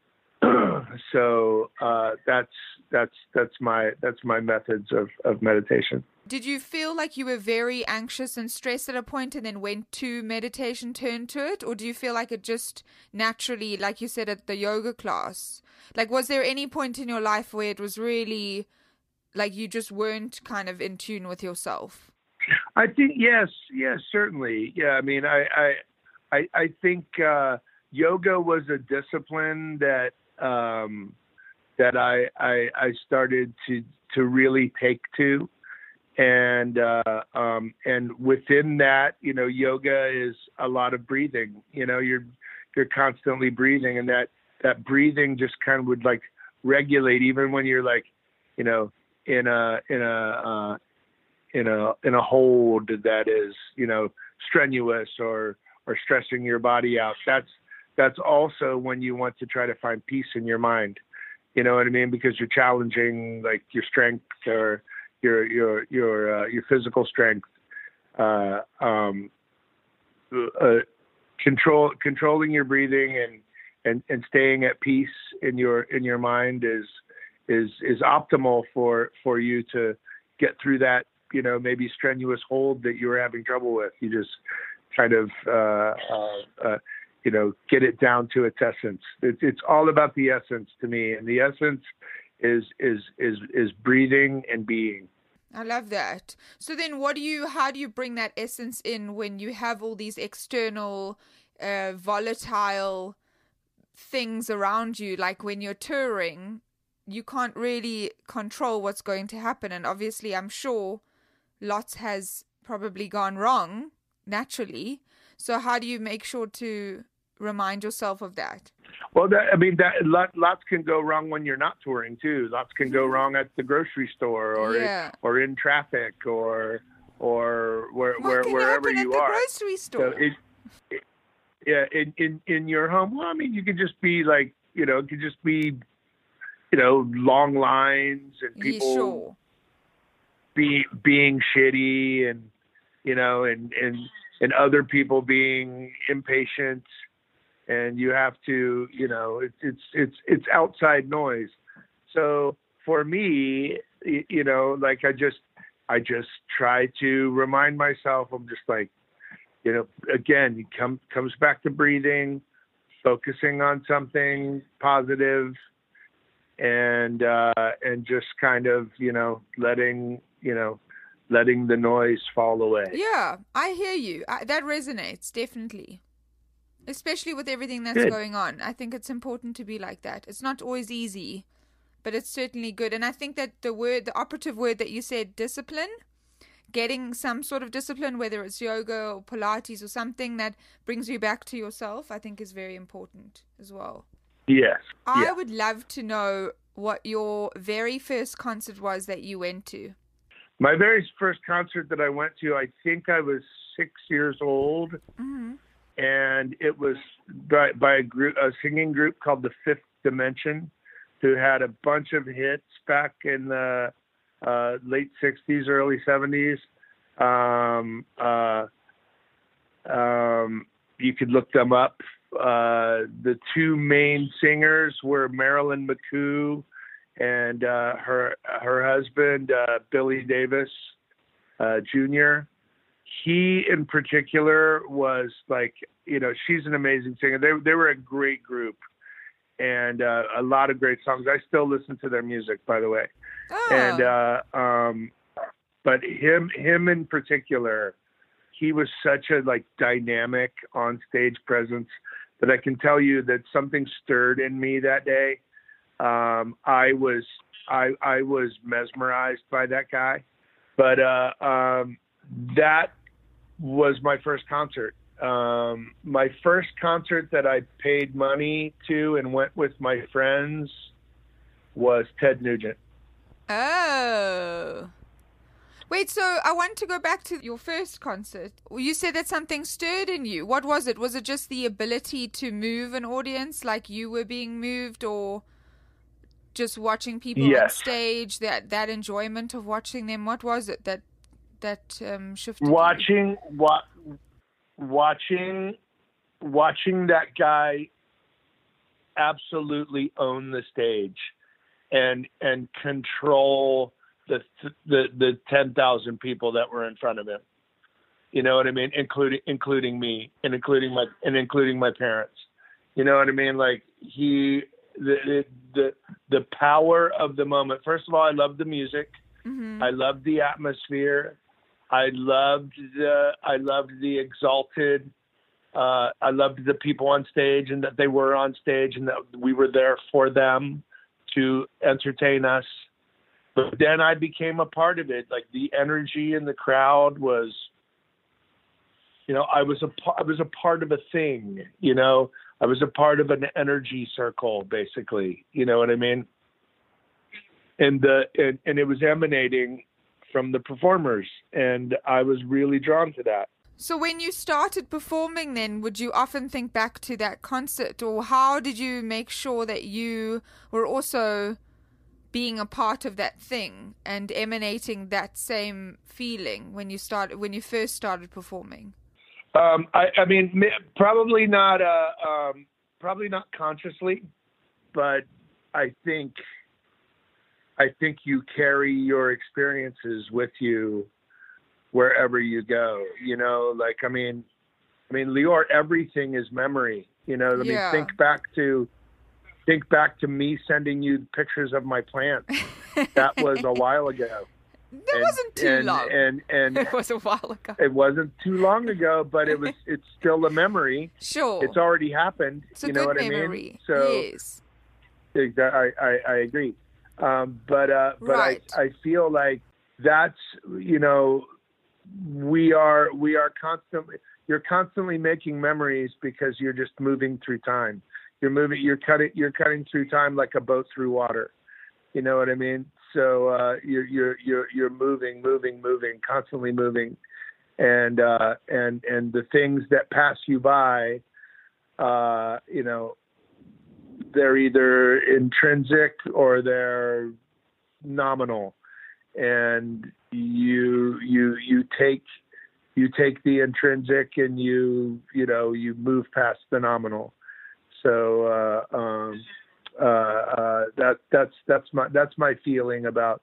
So that's my methods of meditation. Did you feel like you were very anxious and stressed at a point and then went to meditation, turned to it? Or do you feel like it just naturally, like you said at the yoga class, like was there any point in your life where it was really like you just weren't kind of in tune with yourself? I think, yes, certainly. Yeah. I mean, I think yoga was a discipline that I started to really take to. And within that, yoga is a lot of breathing. You're constantly breathing, and that breathing just kind of would like regulate, even when you're like, in a hold that is, strenuous or stressing your body out. That's also when you want to try to find peace in your mind. You know what I mean? Because you're challenging like your strength or your physical strength. Controlling your breathing and staying at peace in your mind is optimal for you to get through that, maybe strenuous hold that you were having trouble with. You just kind of get it down to its essence. It's all about the essence to me, and the essence is breathing and being. I love that. So then how do you bring that essence in when you have all these external volatile things around you? Like when you're touring, you can't really control what's going to happen, and obviously I'm sure lots has probably gone wrong naturally. So how do you make sure to remind yourself of that? Well, lots can go wrong when you're not touring too. Lots can go wrong at the grocery store or in traffic or wherever you are. Grocery store. So in your home. Well, I mean, you could just be like, it could just be, long lines and people being shitty and and other people being impatient. And you have to, it's outside noise. So for me, like I just try to remind myself. I'm just like, again, it comes back to breathing, focusing on something positive, and just kind of, letting the noise fall away. Yeah, I hear you. That resonates definitely. Especially with everything that's going on. I think it's important to be like that. It's not always easy, but it's certainly good. And I think that the operative word that you said, discipline, getting some sort of discipline, whether it's yoga or Pilates or something that brings you back to yourself, I think is very important as well. Yes. I would love to know what your very first concert was that you went to. My very first concert that I went to, I think I was 6 years old. Mm-hmm. And it was by a singing group called The Fifth Dimension, who had a bunch of hits back in the late 60s, early 70s. You could look them up. The two main singers were Marilyn McCoo and her husband, Billy Davis Jr. He in particular was like, she's an amazing singer. They were a great group and a lot of great songs. I still listen to their music, by the way. Oh. And but him in particular, he was such a like dynamic on stage presence that I can tell you that something stirred in me that day. I was mesmerized by that guy, but that was my first concert. My first concert that I paid money to and went with my friends was Ted Nugent. Oh. Wait, so I want to go back to your first concert. You said that something stirred in you. What was it? Was it just the ability to move an audience like you were being moved, or just watching people on Yes. stage, that enjoyment of watching them? What was it that shifted? Watching that guy absolutely own the stage and control the 10,000 people that were in front of him. You know what I mean? Including me and including my parents. You know what I mean? Like the power of the moment. First of all, I loved the music. Mm-hmm. I loved the atmosphere. I loved the exalted. I loved the people on stage and that they were on stage and that we were there for them to entertain us. But then I became a part of it. Like the energy in the crowd was, you know, I was a part of a thing, you know, I was a part of an energy circle, basically, you know what I mean? And it was emanating from the performers, and I was really drawn to that. So when you started performing then, would you often think back to that concert, or how did you make sure that you were also being a part of that thing and emanating that same feeling when you first started performing? I mean, probably not consciously, but I think you carry your experiences with you wherever you go, you know, like, I mean, Lior, everything is memory, you know, I mean, think back to me sending you pictures of my plants. That was a while ago. That wasn't too long. And it was a while ago. It wasn't too long ago, but it's still a memory. Sure. It's already happened. It's a you know good what memory. I mean? So, yes. I agree. But right. I feel like that's, you know, you're constantly making memories because you're just moving through time. You're cutting through time like a boat through water. You know what I mean? So you're moving, constantly moving, and the things that pass you by, you know, they're either intrinsic or they're nominal, and you take the intrinsic and you move past the nominal. So that's my feeling about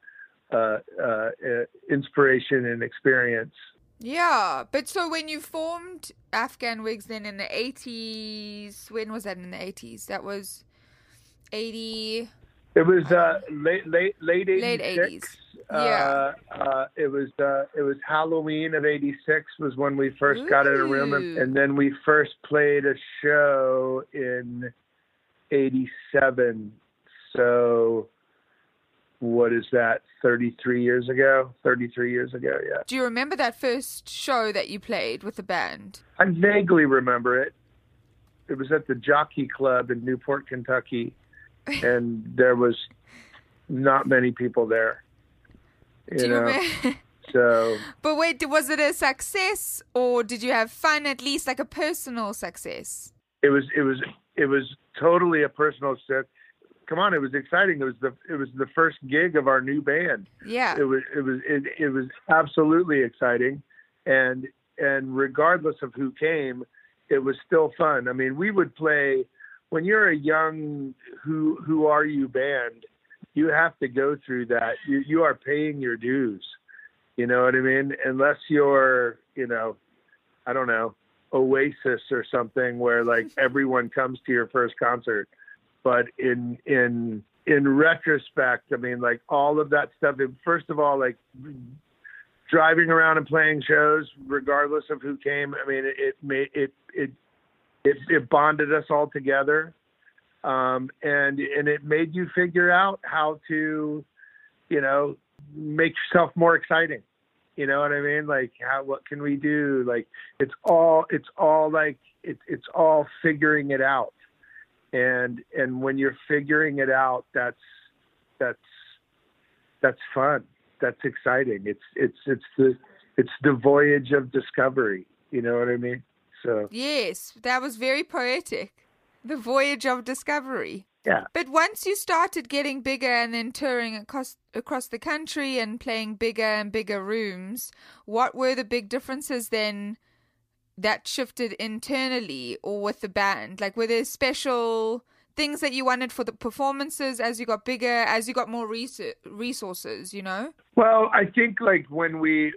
inspiration and experience. Yeah, but so when you formed Afghan Wigs then in the 80s, when was that in the 80s? That was 80. It was late 80s. Late 80s. Yeah. It was Halloween of 86 was when we first got in a room, and then we first played a show in 87. So what is that? 33 years ago, yeah. Do you remember that first show that you played with the band? I vaguely remember it. It was at the Jockey Club in Newport, Kentucky, and there was not many people there. You know? Remember? So. But wait, was it a success, or did you have fun, at least like a personal success? It was totally a personal success. Come on, it was exciting. It was the first gig of our new band. Yeah. It was absolutely exciting, and regardless of who came, it was still fun. I mean, we would play when you're a young Who Are You band. You have to go through that. You are paying your dues. You know what I mean? Unless you're, you know, I don't know, Oasis or something where like everyone comes to your first concert. But in retrospect, I mean, like all of that stuff. First of all, like driving around and playing shows, regardless of who came. I mean, it bonded us all together, and it made you figure out how to, you know, make yourself more exciting. You know what I mean? Like what can we do? Like it's all figuring it out. And when you're figuring it out, that's fun. That's exciting. It's the voyage of discovery. You know what I mean? So yes, that was very poetic. The voyage of discovery. Yeah. But once you started getting bigger and then touring across the country and playing bigger and bigger rooms, what were the big differences then that shifted internally or with the band? Like, were there special things that you wanted for the performances as you got bigger, as you got more resources, you know? Well, I think like when we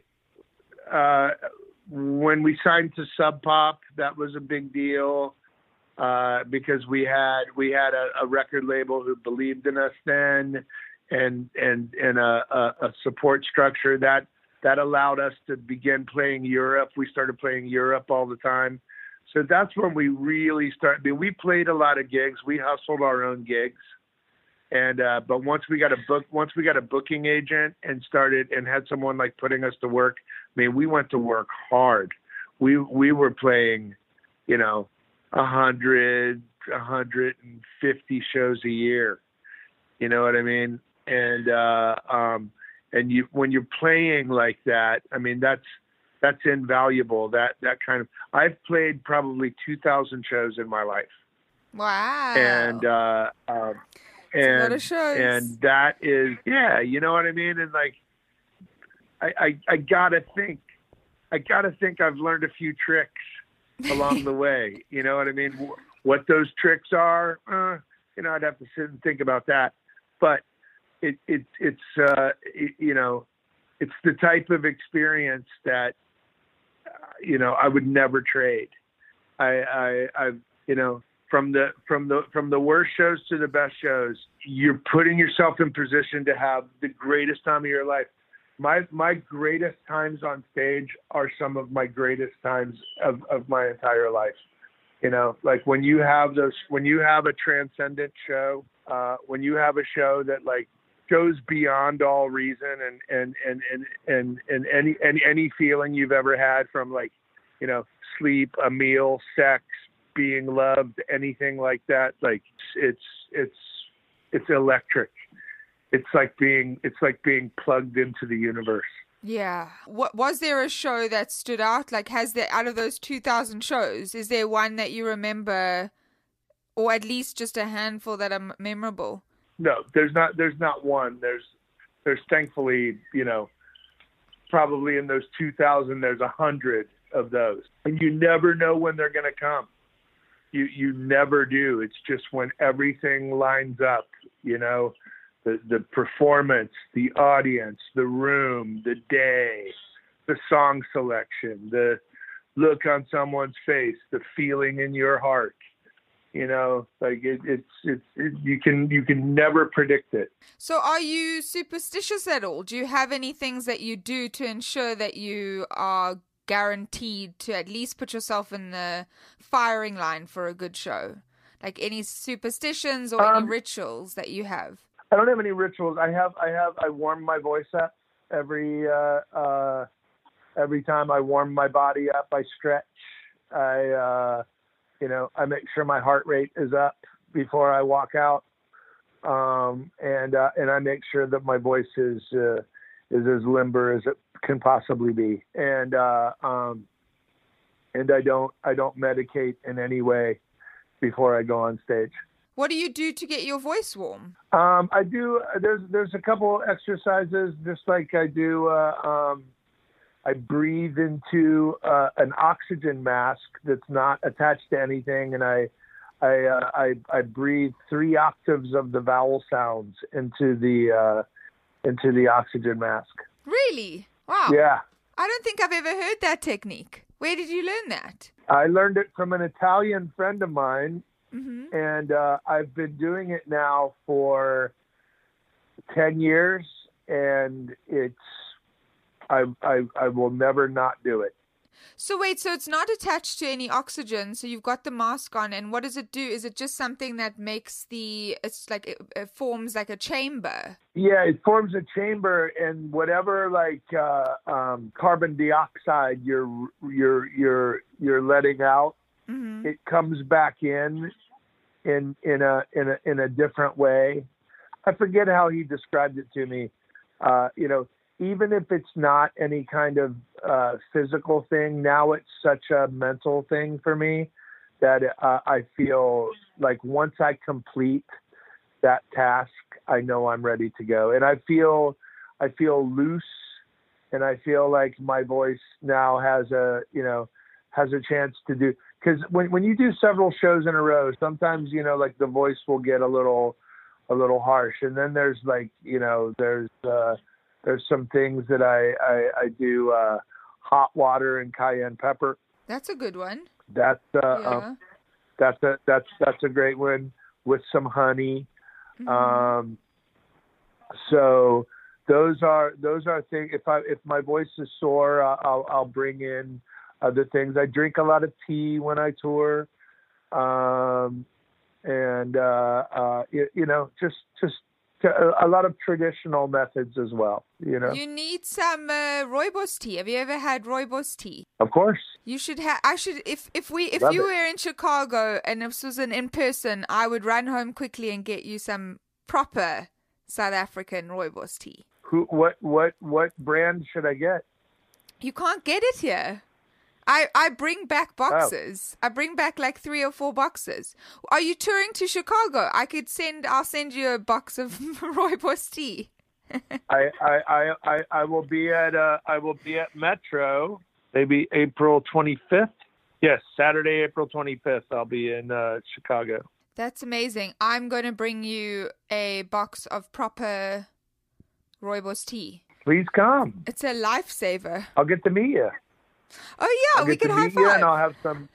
signed to Sub Pop, that was a big deal. Because we had a record label who believed in us then, and a support structure that allowed us to begin playing Europe. We started playing Europe all the time, so that's when we really started. I mean, we played a lot of gigs. We hustled our own gigs, and but once we got a booking agent and started and had someone like putting us to work, I mean, we went to work hard. We were playing, 100, 150 shows a year. You know what I mean? And when you're playing like that, I mean, that's invaluable. That kind of, I've played probably 2,000 shows in my life. Wow. And, a lot of shows. And that is, yeah, you know what I mean? And like, I gotta think I've learned a few tricks along the way. You know what I mean? What those tricks are, I'd have to sit and think about that. But it's the type of experience that, I would never trade. I've from the worst shows to the best shows, you're putting yourself in position to have the greatest time of your life. My greatest times on stage are some of my greatest times of my entire life. Like when you have a transcendent show, when you have a show that like goes beyond all reason and any feeling you've ever had from like, sleep, a meal, sex, being loved, anything like that. Like it's electric. It's like being plugged into the universe. Yeah. What was there a show that stood out? Like, out of those 2,000 shows, is there one that you remember, or at least just a handful that are memorable? No, there's not one. There's thankfully, probably in those 2,000, there's 100 of those, and you never know when they're going to come. You never do. It's just when everything lines up, the performance, the audience, the room, the day, the song selection, the look on someone's face, the feeling in your heart. Like you can never predict it. So are you superstitious at all? Do you have any things that you do to ensure that you are guaranteed to at least put yourself in the firing line for a good show? Like any superstitions or any rituals that you have? I don't have any rituals. I warm my voice up every time I warm my body up. I stretch. I make sure my heart rate is up before I walk out. And I make sure that my voice is as limber as it can possibly be. And I don't medicate in any way before I go on stage. What do you do to get your voice warm? I do. There's a couple exercises, just like I do. I breathe into an oxygen mask that's not attached to anything, and I breathe 3 octaves of the vowel sounds into the oxygen mask. Really? Wow. Yeah. I don't think I've ever heard that technique. Where did you learn that? I learned it from an Italian friend of mine. Mm-hmm. And I've been doing it now for 10 years, and I will never not do it. So wait, so it's not attached to any oxygen, so you've got the mask on, and what does it do? Is it just something that makes it's like it forms like a chamber? Yeah, it forms a chamber, and whatever like carbon dioxide you're letting out, mm-hmm. it comes back in a different way. I forget how he described it to me. Even if it's not any kind of physical thing, now it's such a mental thing for me that I feel like once I complete that task, I know I'm ready to go. And I feel loose, and I feel like my voice now has a chance to do, because when you do several shows in a row, sometimes, like the voice will get a little harsh. And then there's there's some things that I do, hot water and cayenne pepper. That's a good one. That's a great one, with some honey. Mm-hmm. So those are things. If my voice is sore, I'll bring in other things. I drink a lot of tea when I tour, just a lot of traditional methods as well. You need some rooibos tea. Have you ever had rooibos tea? Of course. You should have. I should. If you were in Chicago and this was an in person, I would run home quickly and get you some proper South African rooibos tea. What brand should I get? You can't get it here. I bring back boxes. I bring back like 3 or 4 boxes. Are you touring to Chicago? I'll send you a box of rooibos tea. I will be at Metro, maybe April 25th. Yes, Saturday, April 25th. I'll be in Chicago. That's amazing. I'm going to bring you a box of proper rooibos tea. Please come. It's a lifesaver. I'll get to meet you. Oh yeah, we can high five. And I'll have some.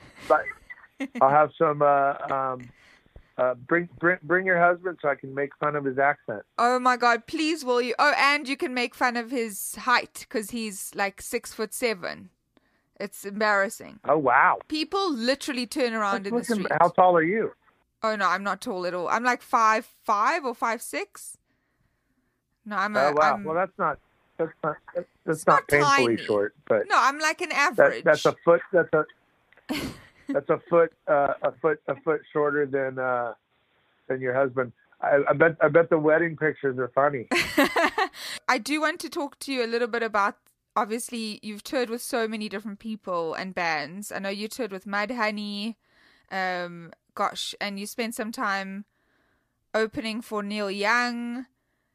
Bring your husband so I can make fun of his accent. Oh my God, please will you? Oh, and you can make fun of his height because he's like 6'7". It's embarrassing. Oh wow! People literally turn around in the street. How tall are you? Oh no, I'm not tall at all. I'm like 5'5" or 5'6". No, I'm a. Oh wow! Well, that's not painfully tiny. Short, but no, I'm like an average. That's a foot. That's a foot shorter than your husband. I bet the wedding pictures are funny. I do want to talk to you a little bit about. Obviously, you've toured with so many different people and bands. I know you toured with Mudhoney, and you spent some time opening for Neil Young.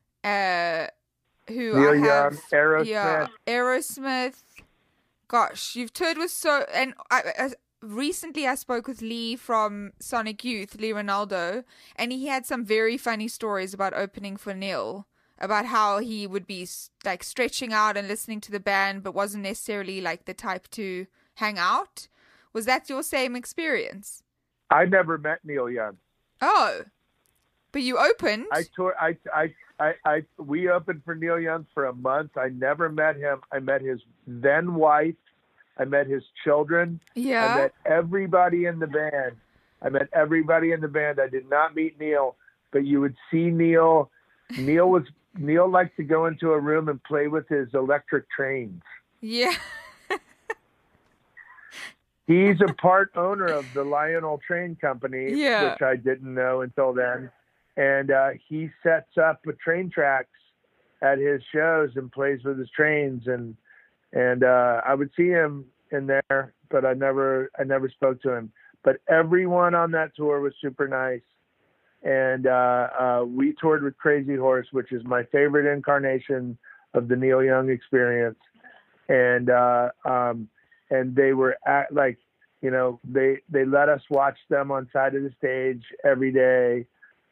Aerosmith. Gosh, you've toured with and recently I spoke with Lee from Sonic Youth, Lee Ronaldo, and he had some very funny stories about opening for Neil, about how he would be like stretching out and listening to the band, but wasn't necessarily like the type to hang out. Was that your same experience? I never met Neil Young. Oh, but you opened. We opened for Neil Young for a month. I never met him. I met his then wife. I met his children. Yeah. I met everybody in the band. I did not meet Neil, but you would see Neil. Neil liked to go into a room and play with his electric trains. Yeah. He's a part owner of the Lionel Train Company, which I didn't know until then. And he sets up train tracks at his shows and plays with his trains. And I would see him in there, but I never spoke to him. But everyone on that tour was super nice. And we toured with Crazy Horse, which is my favorite incarnation of the Neil Young experience. And they were they let us watch them on side of the stage every day.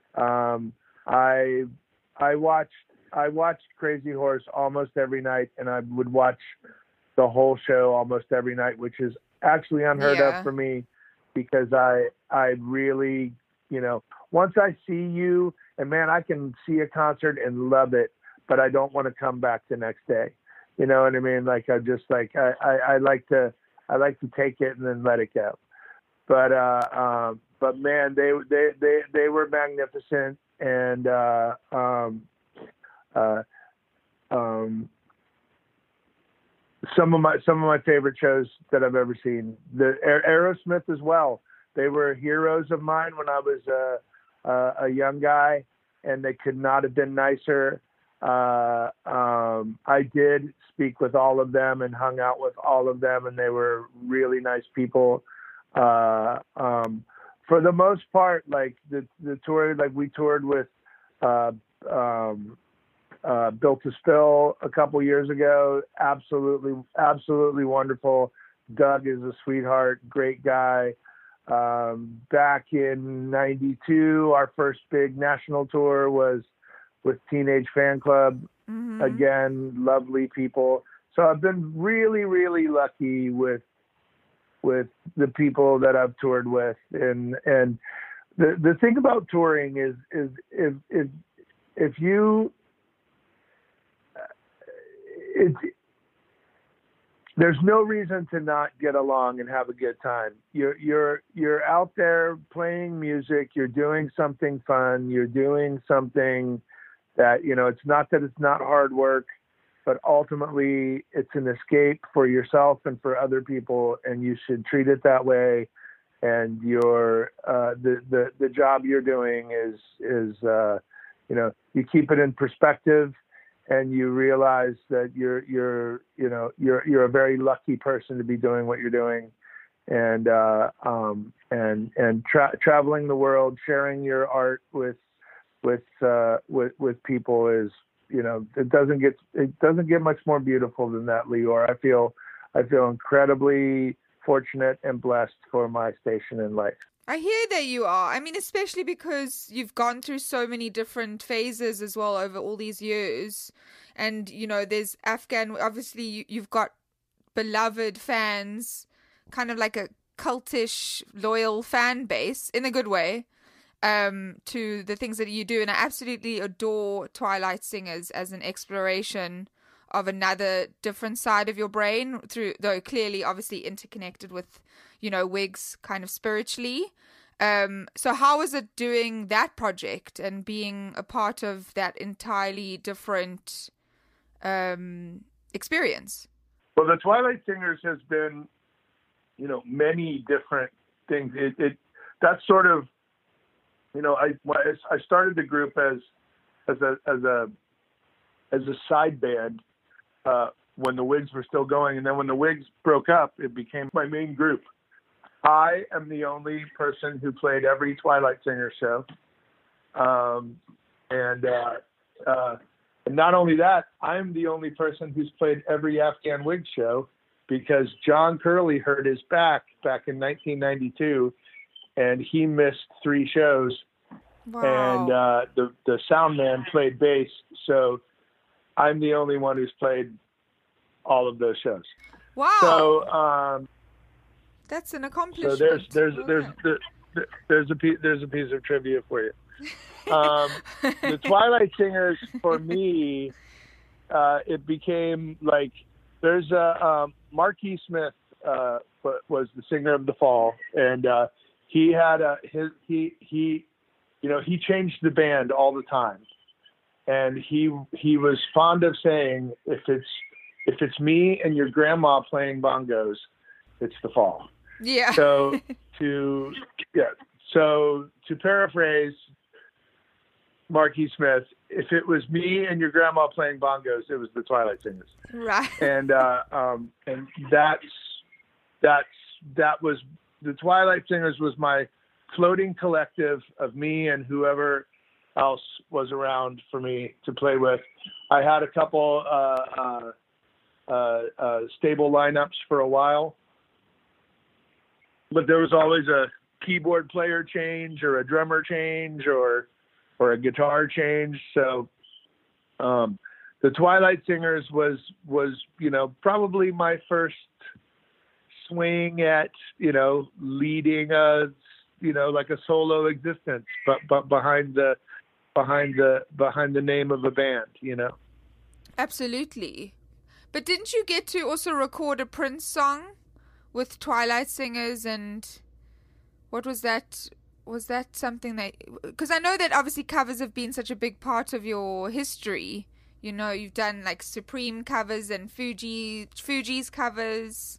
I watched Crazy Horse almost every night, and I would watch the whole show almost every night, which is actually unheard of for me, because I really, once I see you, and man, I can see a concert and love it, but I don't want to come back the next day. You know what I mean? Like I just like I like to take it and then let it go. But man, they were magnificent, and some of my favorite shows that I've ever seen. The Aerosmith as well. They were heroes of mine when I was a young guy, and they could not have been nicer. I did speak with all of them and hung out with all of them, and they were really nice people. For the most part, like the tour, like we toured with Built to Spill a couple years ago. Absolutely wonderful. Doug is a sweetheart, great guy. Back in '92, our first big national tour was with Teenage Fan Club. Mm-hmm. Again, lovely people. So I've been really, really lucky with the people that I've toured with. And the thing about touring is if you, there's no reason to not get along and have a good time. You're out there playing music. You're doing something fun. You're doing something that, it's not that it's not hard work, but ultimately it's an escape for yourself and for other people. And you should treat it that way. And the job you're doing is you keep it in perspective. And you realize that you're a very lucky person to be doing what you're doing, and traveling the world, sharing your art with people is, it doesn't get much more beautiful than that, Lior. I feel incredibly fortunate and blessed for my station in life. I hear that you are. I mean, especially because you've gone through so many different phases as well over all these years. And, there's Afghan, obviously you've got beloved fans, kind of like a cultish, loyal fan base in a good way, to the things that you do. And I absolutely adore Twilight Singers as an exploration of another different side of your brain, though clearly obviously interconnected with, Wigs kind of spiritually. So how was it doing that project and being a part of that entirely different experience? Well, the Twilight Singers has been, many different things. That's sort of, I started the group as a side band when the Wigs were still going, and then when the Wigs broke up, it became my main group. I am the only person who played every Twilight Singer show. And not only that, I'm the only person who's played every Afghan Wigs show, because John Curley hurt his back in 1992, and he missed 3 shows. Wow. And the sound man played bass, so I'm the only one who's played all of those shows. Wow. So that's an accomplishment. So there's a piece of trivia for you. The Twilight Singers, for me, it became like, there's Marquis Smith was the singer of The Fall, and he had he changed the band all the time, and he was fond of saying, if it's me and your grandma playing bongos, it's The Fall. Yeah. So to paraphrase Marquis Smith, if it was me and your grandma playing bongos, it was the Twilight Singers. Right. And that was the Twilight Singers was my floating collective of me and whoever else was around for me to play with. I had a couple stable lineups for a while, but there was always a keyboard player change or a drummer change or a guitar change. So the Twilight Singers was probably my first swing at leading a like a solo existence, but behind the name of a band. Absolutely. But didn't you get to also record a Prince song with Twilight Singers, and what was that? Was that something that... Because I know that obviously covers have been such a big part of your history. You've done like Supreme covers and Fugees covers.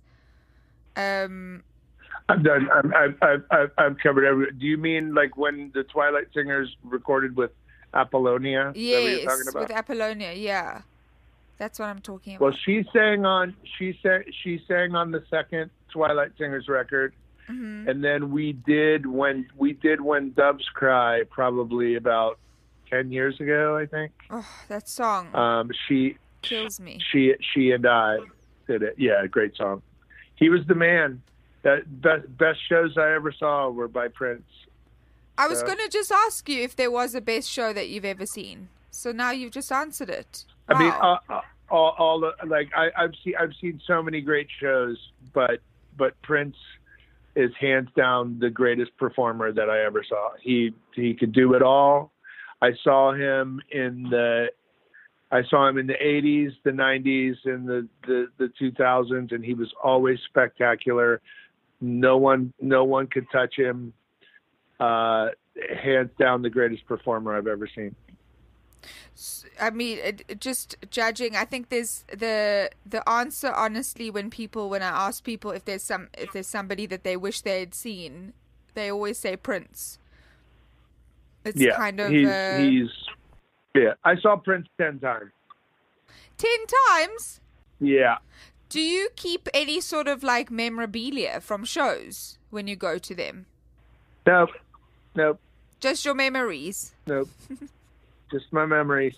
I've done. I've covered every. Do you mean like when the Twilight Singers recorded with Apollonia? Yes, is that what you're talking about? with Apollonia. Yeah, that's what I'm talking about. Well, she sang on the second Twilight Singers record, mm-hmm. and then we did when Doves Cry, probably about 10 years ago, I think. Oh, that song She kills me. She and I did it. Yeah, great song. He was the man. That best shows I ever saw were by Prince. I was going to just ask you if there was a best show that you've ever seen. So now you've just answered it. Wow. I mean, all like I've seen so many great shows, but Prince is hands down the greatest performer that I ever saw. He could do it all. I saw him in the 80s, the 90s, and the 2000s, and he was always spectacular. No one could touch him. Hands down the greatest performer I've ever seen. I mean, just judging, I think there's the answer, honestly, when I ask people if there's somebody that they wish they had seen, they always say Prince. It's kind of I saw Prince 10 times. 10 times? Yeah. Do you keep any sort of like memorabilia from shows when you go to them? Nope. Just your memories? Nope. Just my memories.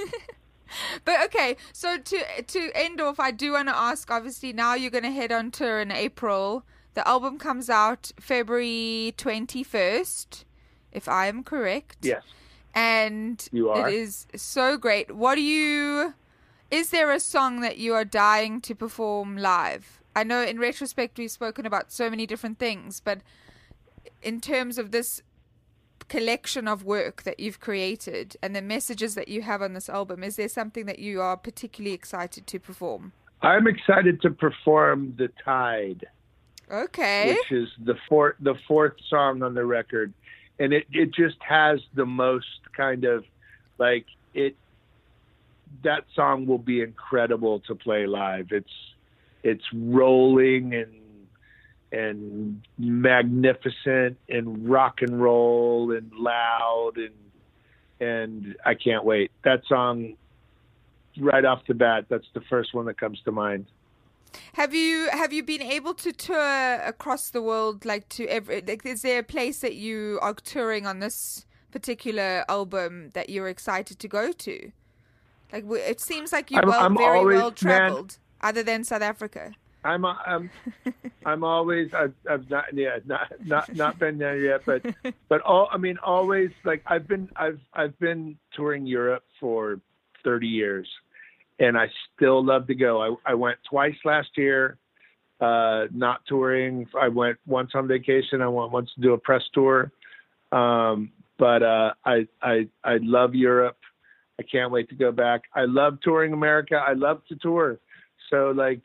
But okay, so to end off, I do want to ask, obviously now you're going to head on tour in April. The album comes out February 21st, if I am correct. Yes. And you are. It is so great. Is there a song that you are dying to perform live? I know in retrospect we've spoken about so many different things, but in terms of this collection of work that you've created and the messages that you have on this album, is there something that you are particularly excited to perform? I'm excited to perform The Tide. Okay. Which is the fourth song on the record. And it just has the most kind of like that song will be incredible to play live. It's rolling and magnificent and rock and roll and loud and I can't wait. That song right off the bat, that's the first one that comes to mind. Have you been able to tour across the world, is there a place that you are touring on this particular album that you're excited to go to? Like, it seems like you're very well traveled, other than South Africa. I'm always I've not been there yet, but always like I've been touring Europe for 30 years, and I still love to go. I went twice last year, not touring. I went once on vacation. I went once to do a press tour, but I love Europe. I can't wait to go back. I love touring America. I love to tour. So, like,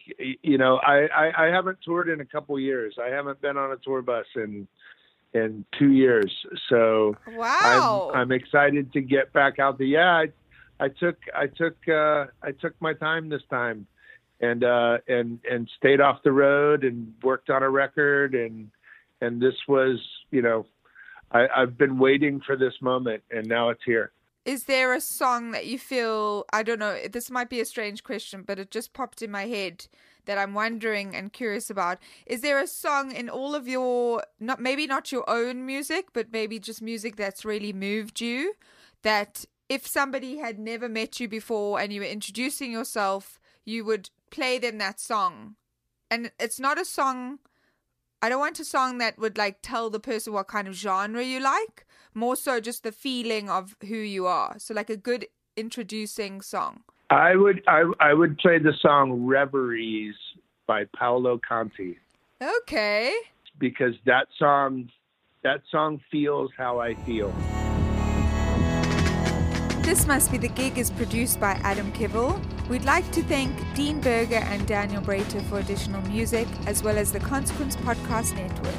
I haven't toured in a couple years. I haven't been on a tour bus in 2 years. So, wow, I'm excited to get back out there. Yeah, I took my time this time, and stayed off the road and worked on a record, and this was, I've been waiting for this moment, and now it's here. Is there a song that you feel, I don't know, this might be a strange question, but it just popped in my head that I'm wondering and curious about. Is there a song in all of your, maybe not your own music, but maybe just music that's really moved you, that if somebody had never met you before and you were introducing yourself, you would play them that song? And it's not a song, I don't want a song that would like tell the person what kind of genre you like, more so just the feeling of who you are. So like a good introducing song. I would play the song Reveries by Paolo Conti. Okay. Because that song feels how I feel. This Must Be the Gig is produced by Adam Kivel. We'd like to thank Dean Berger and Daniel Brater for additional music, as well as the Consequence Podcast Network.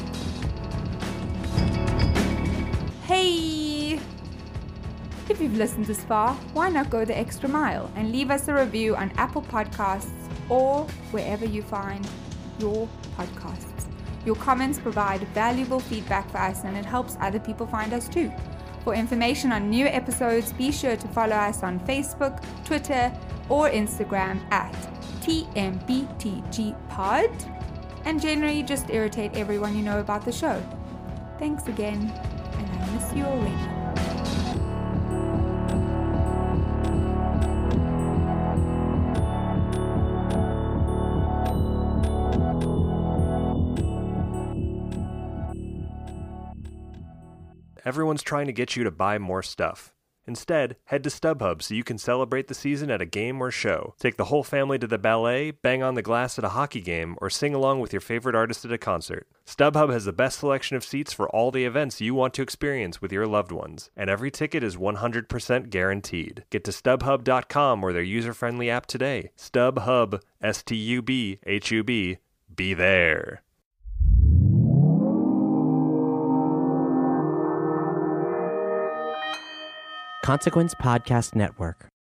Hey! If you've listened this far, why not go the extra mile and leave us a review on Apple Podcasts or wherever you find your podcasts. Your comments provide valuable feedback for us, and it helps other people find us too. For information on new episodes, be sure to follow us on Facebook, Twitter, or Instagram at TMBTGPod, and generally just irritate everyone you know about the show. Thanks again, and I miss you already. everyone's trying to get you to buy more stuff. Instead, head to StubHub so you can celebrate the season at a game or show. Take the whole family to the ballet, bang on the glass at a hockey game, or sing along with your favorite artist at a concert. StubHub has the best selection of seats for all the events you want to experience with your loved ones, and every ticket is 100% guaranteed. Get to StubHub.com or their user-friendly app today. StubHub, STUBHUB. Be there. Consequence Podcast Network.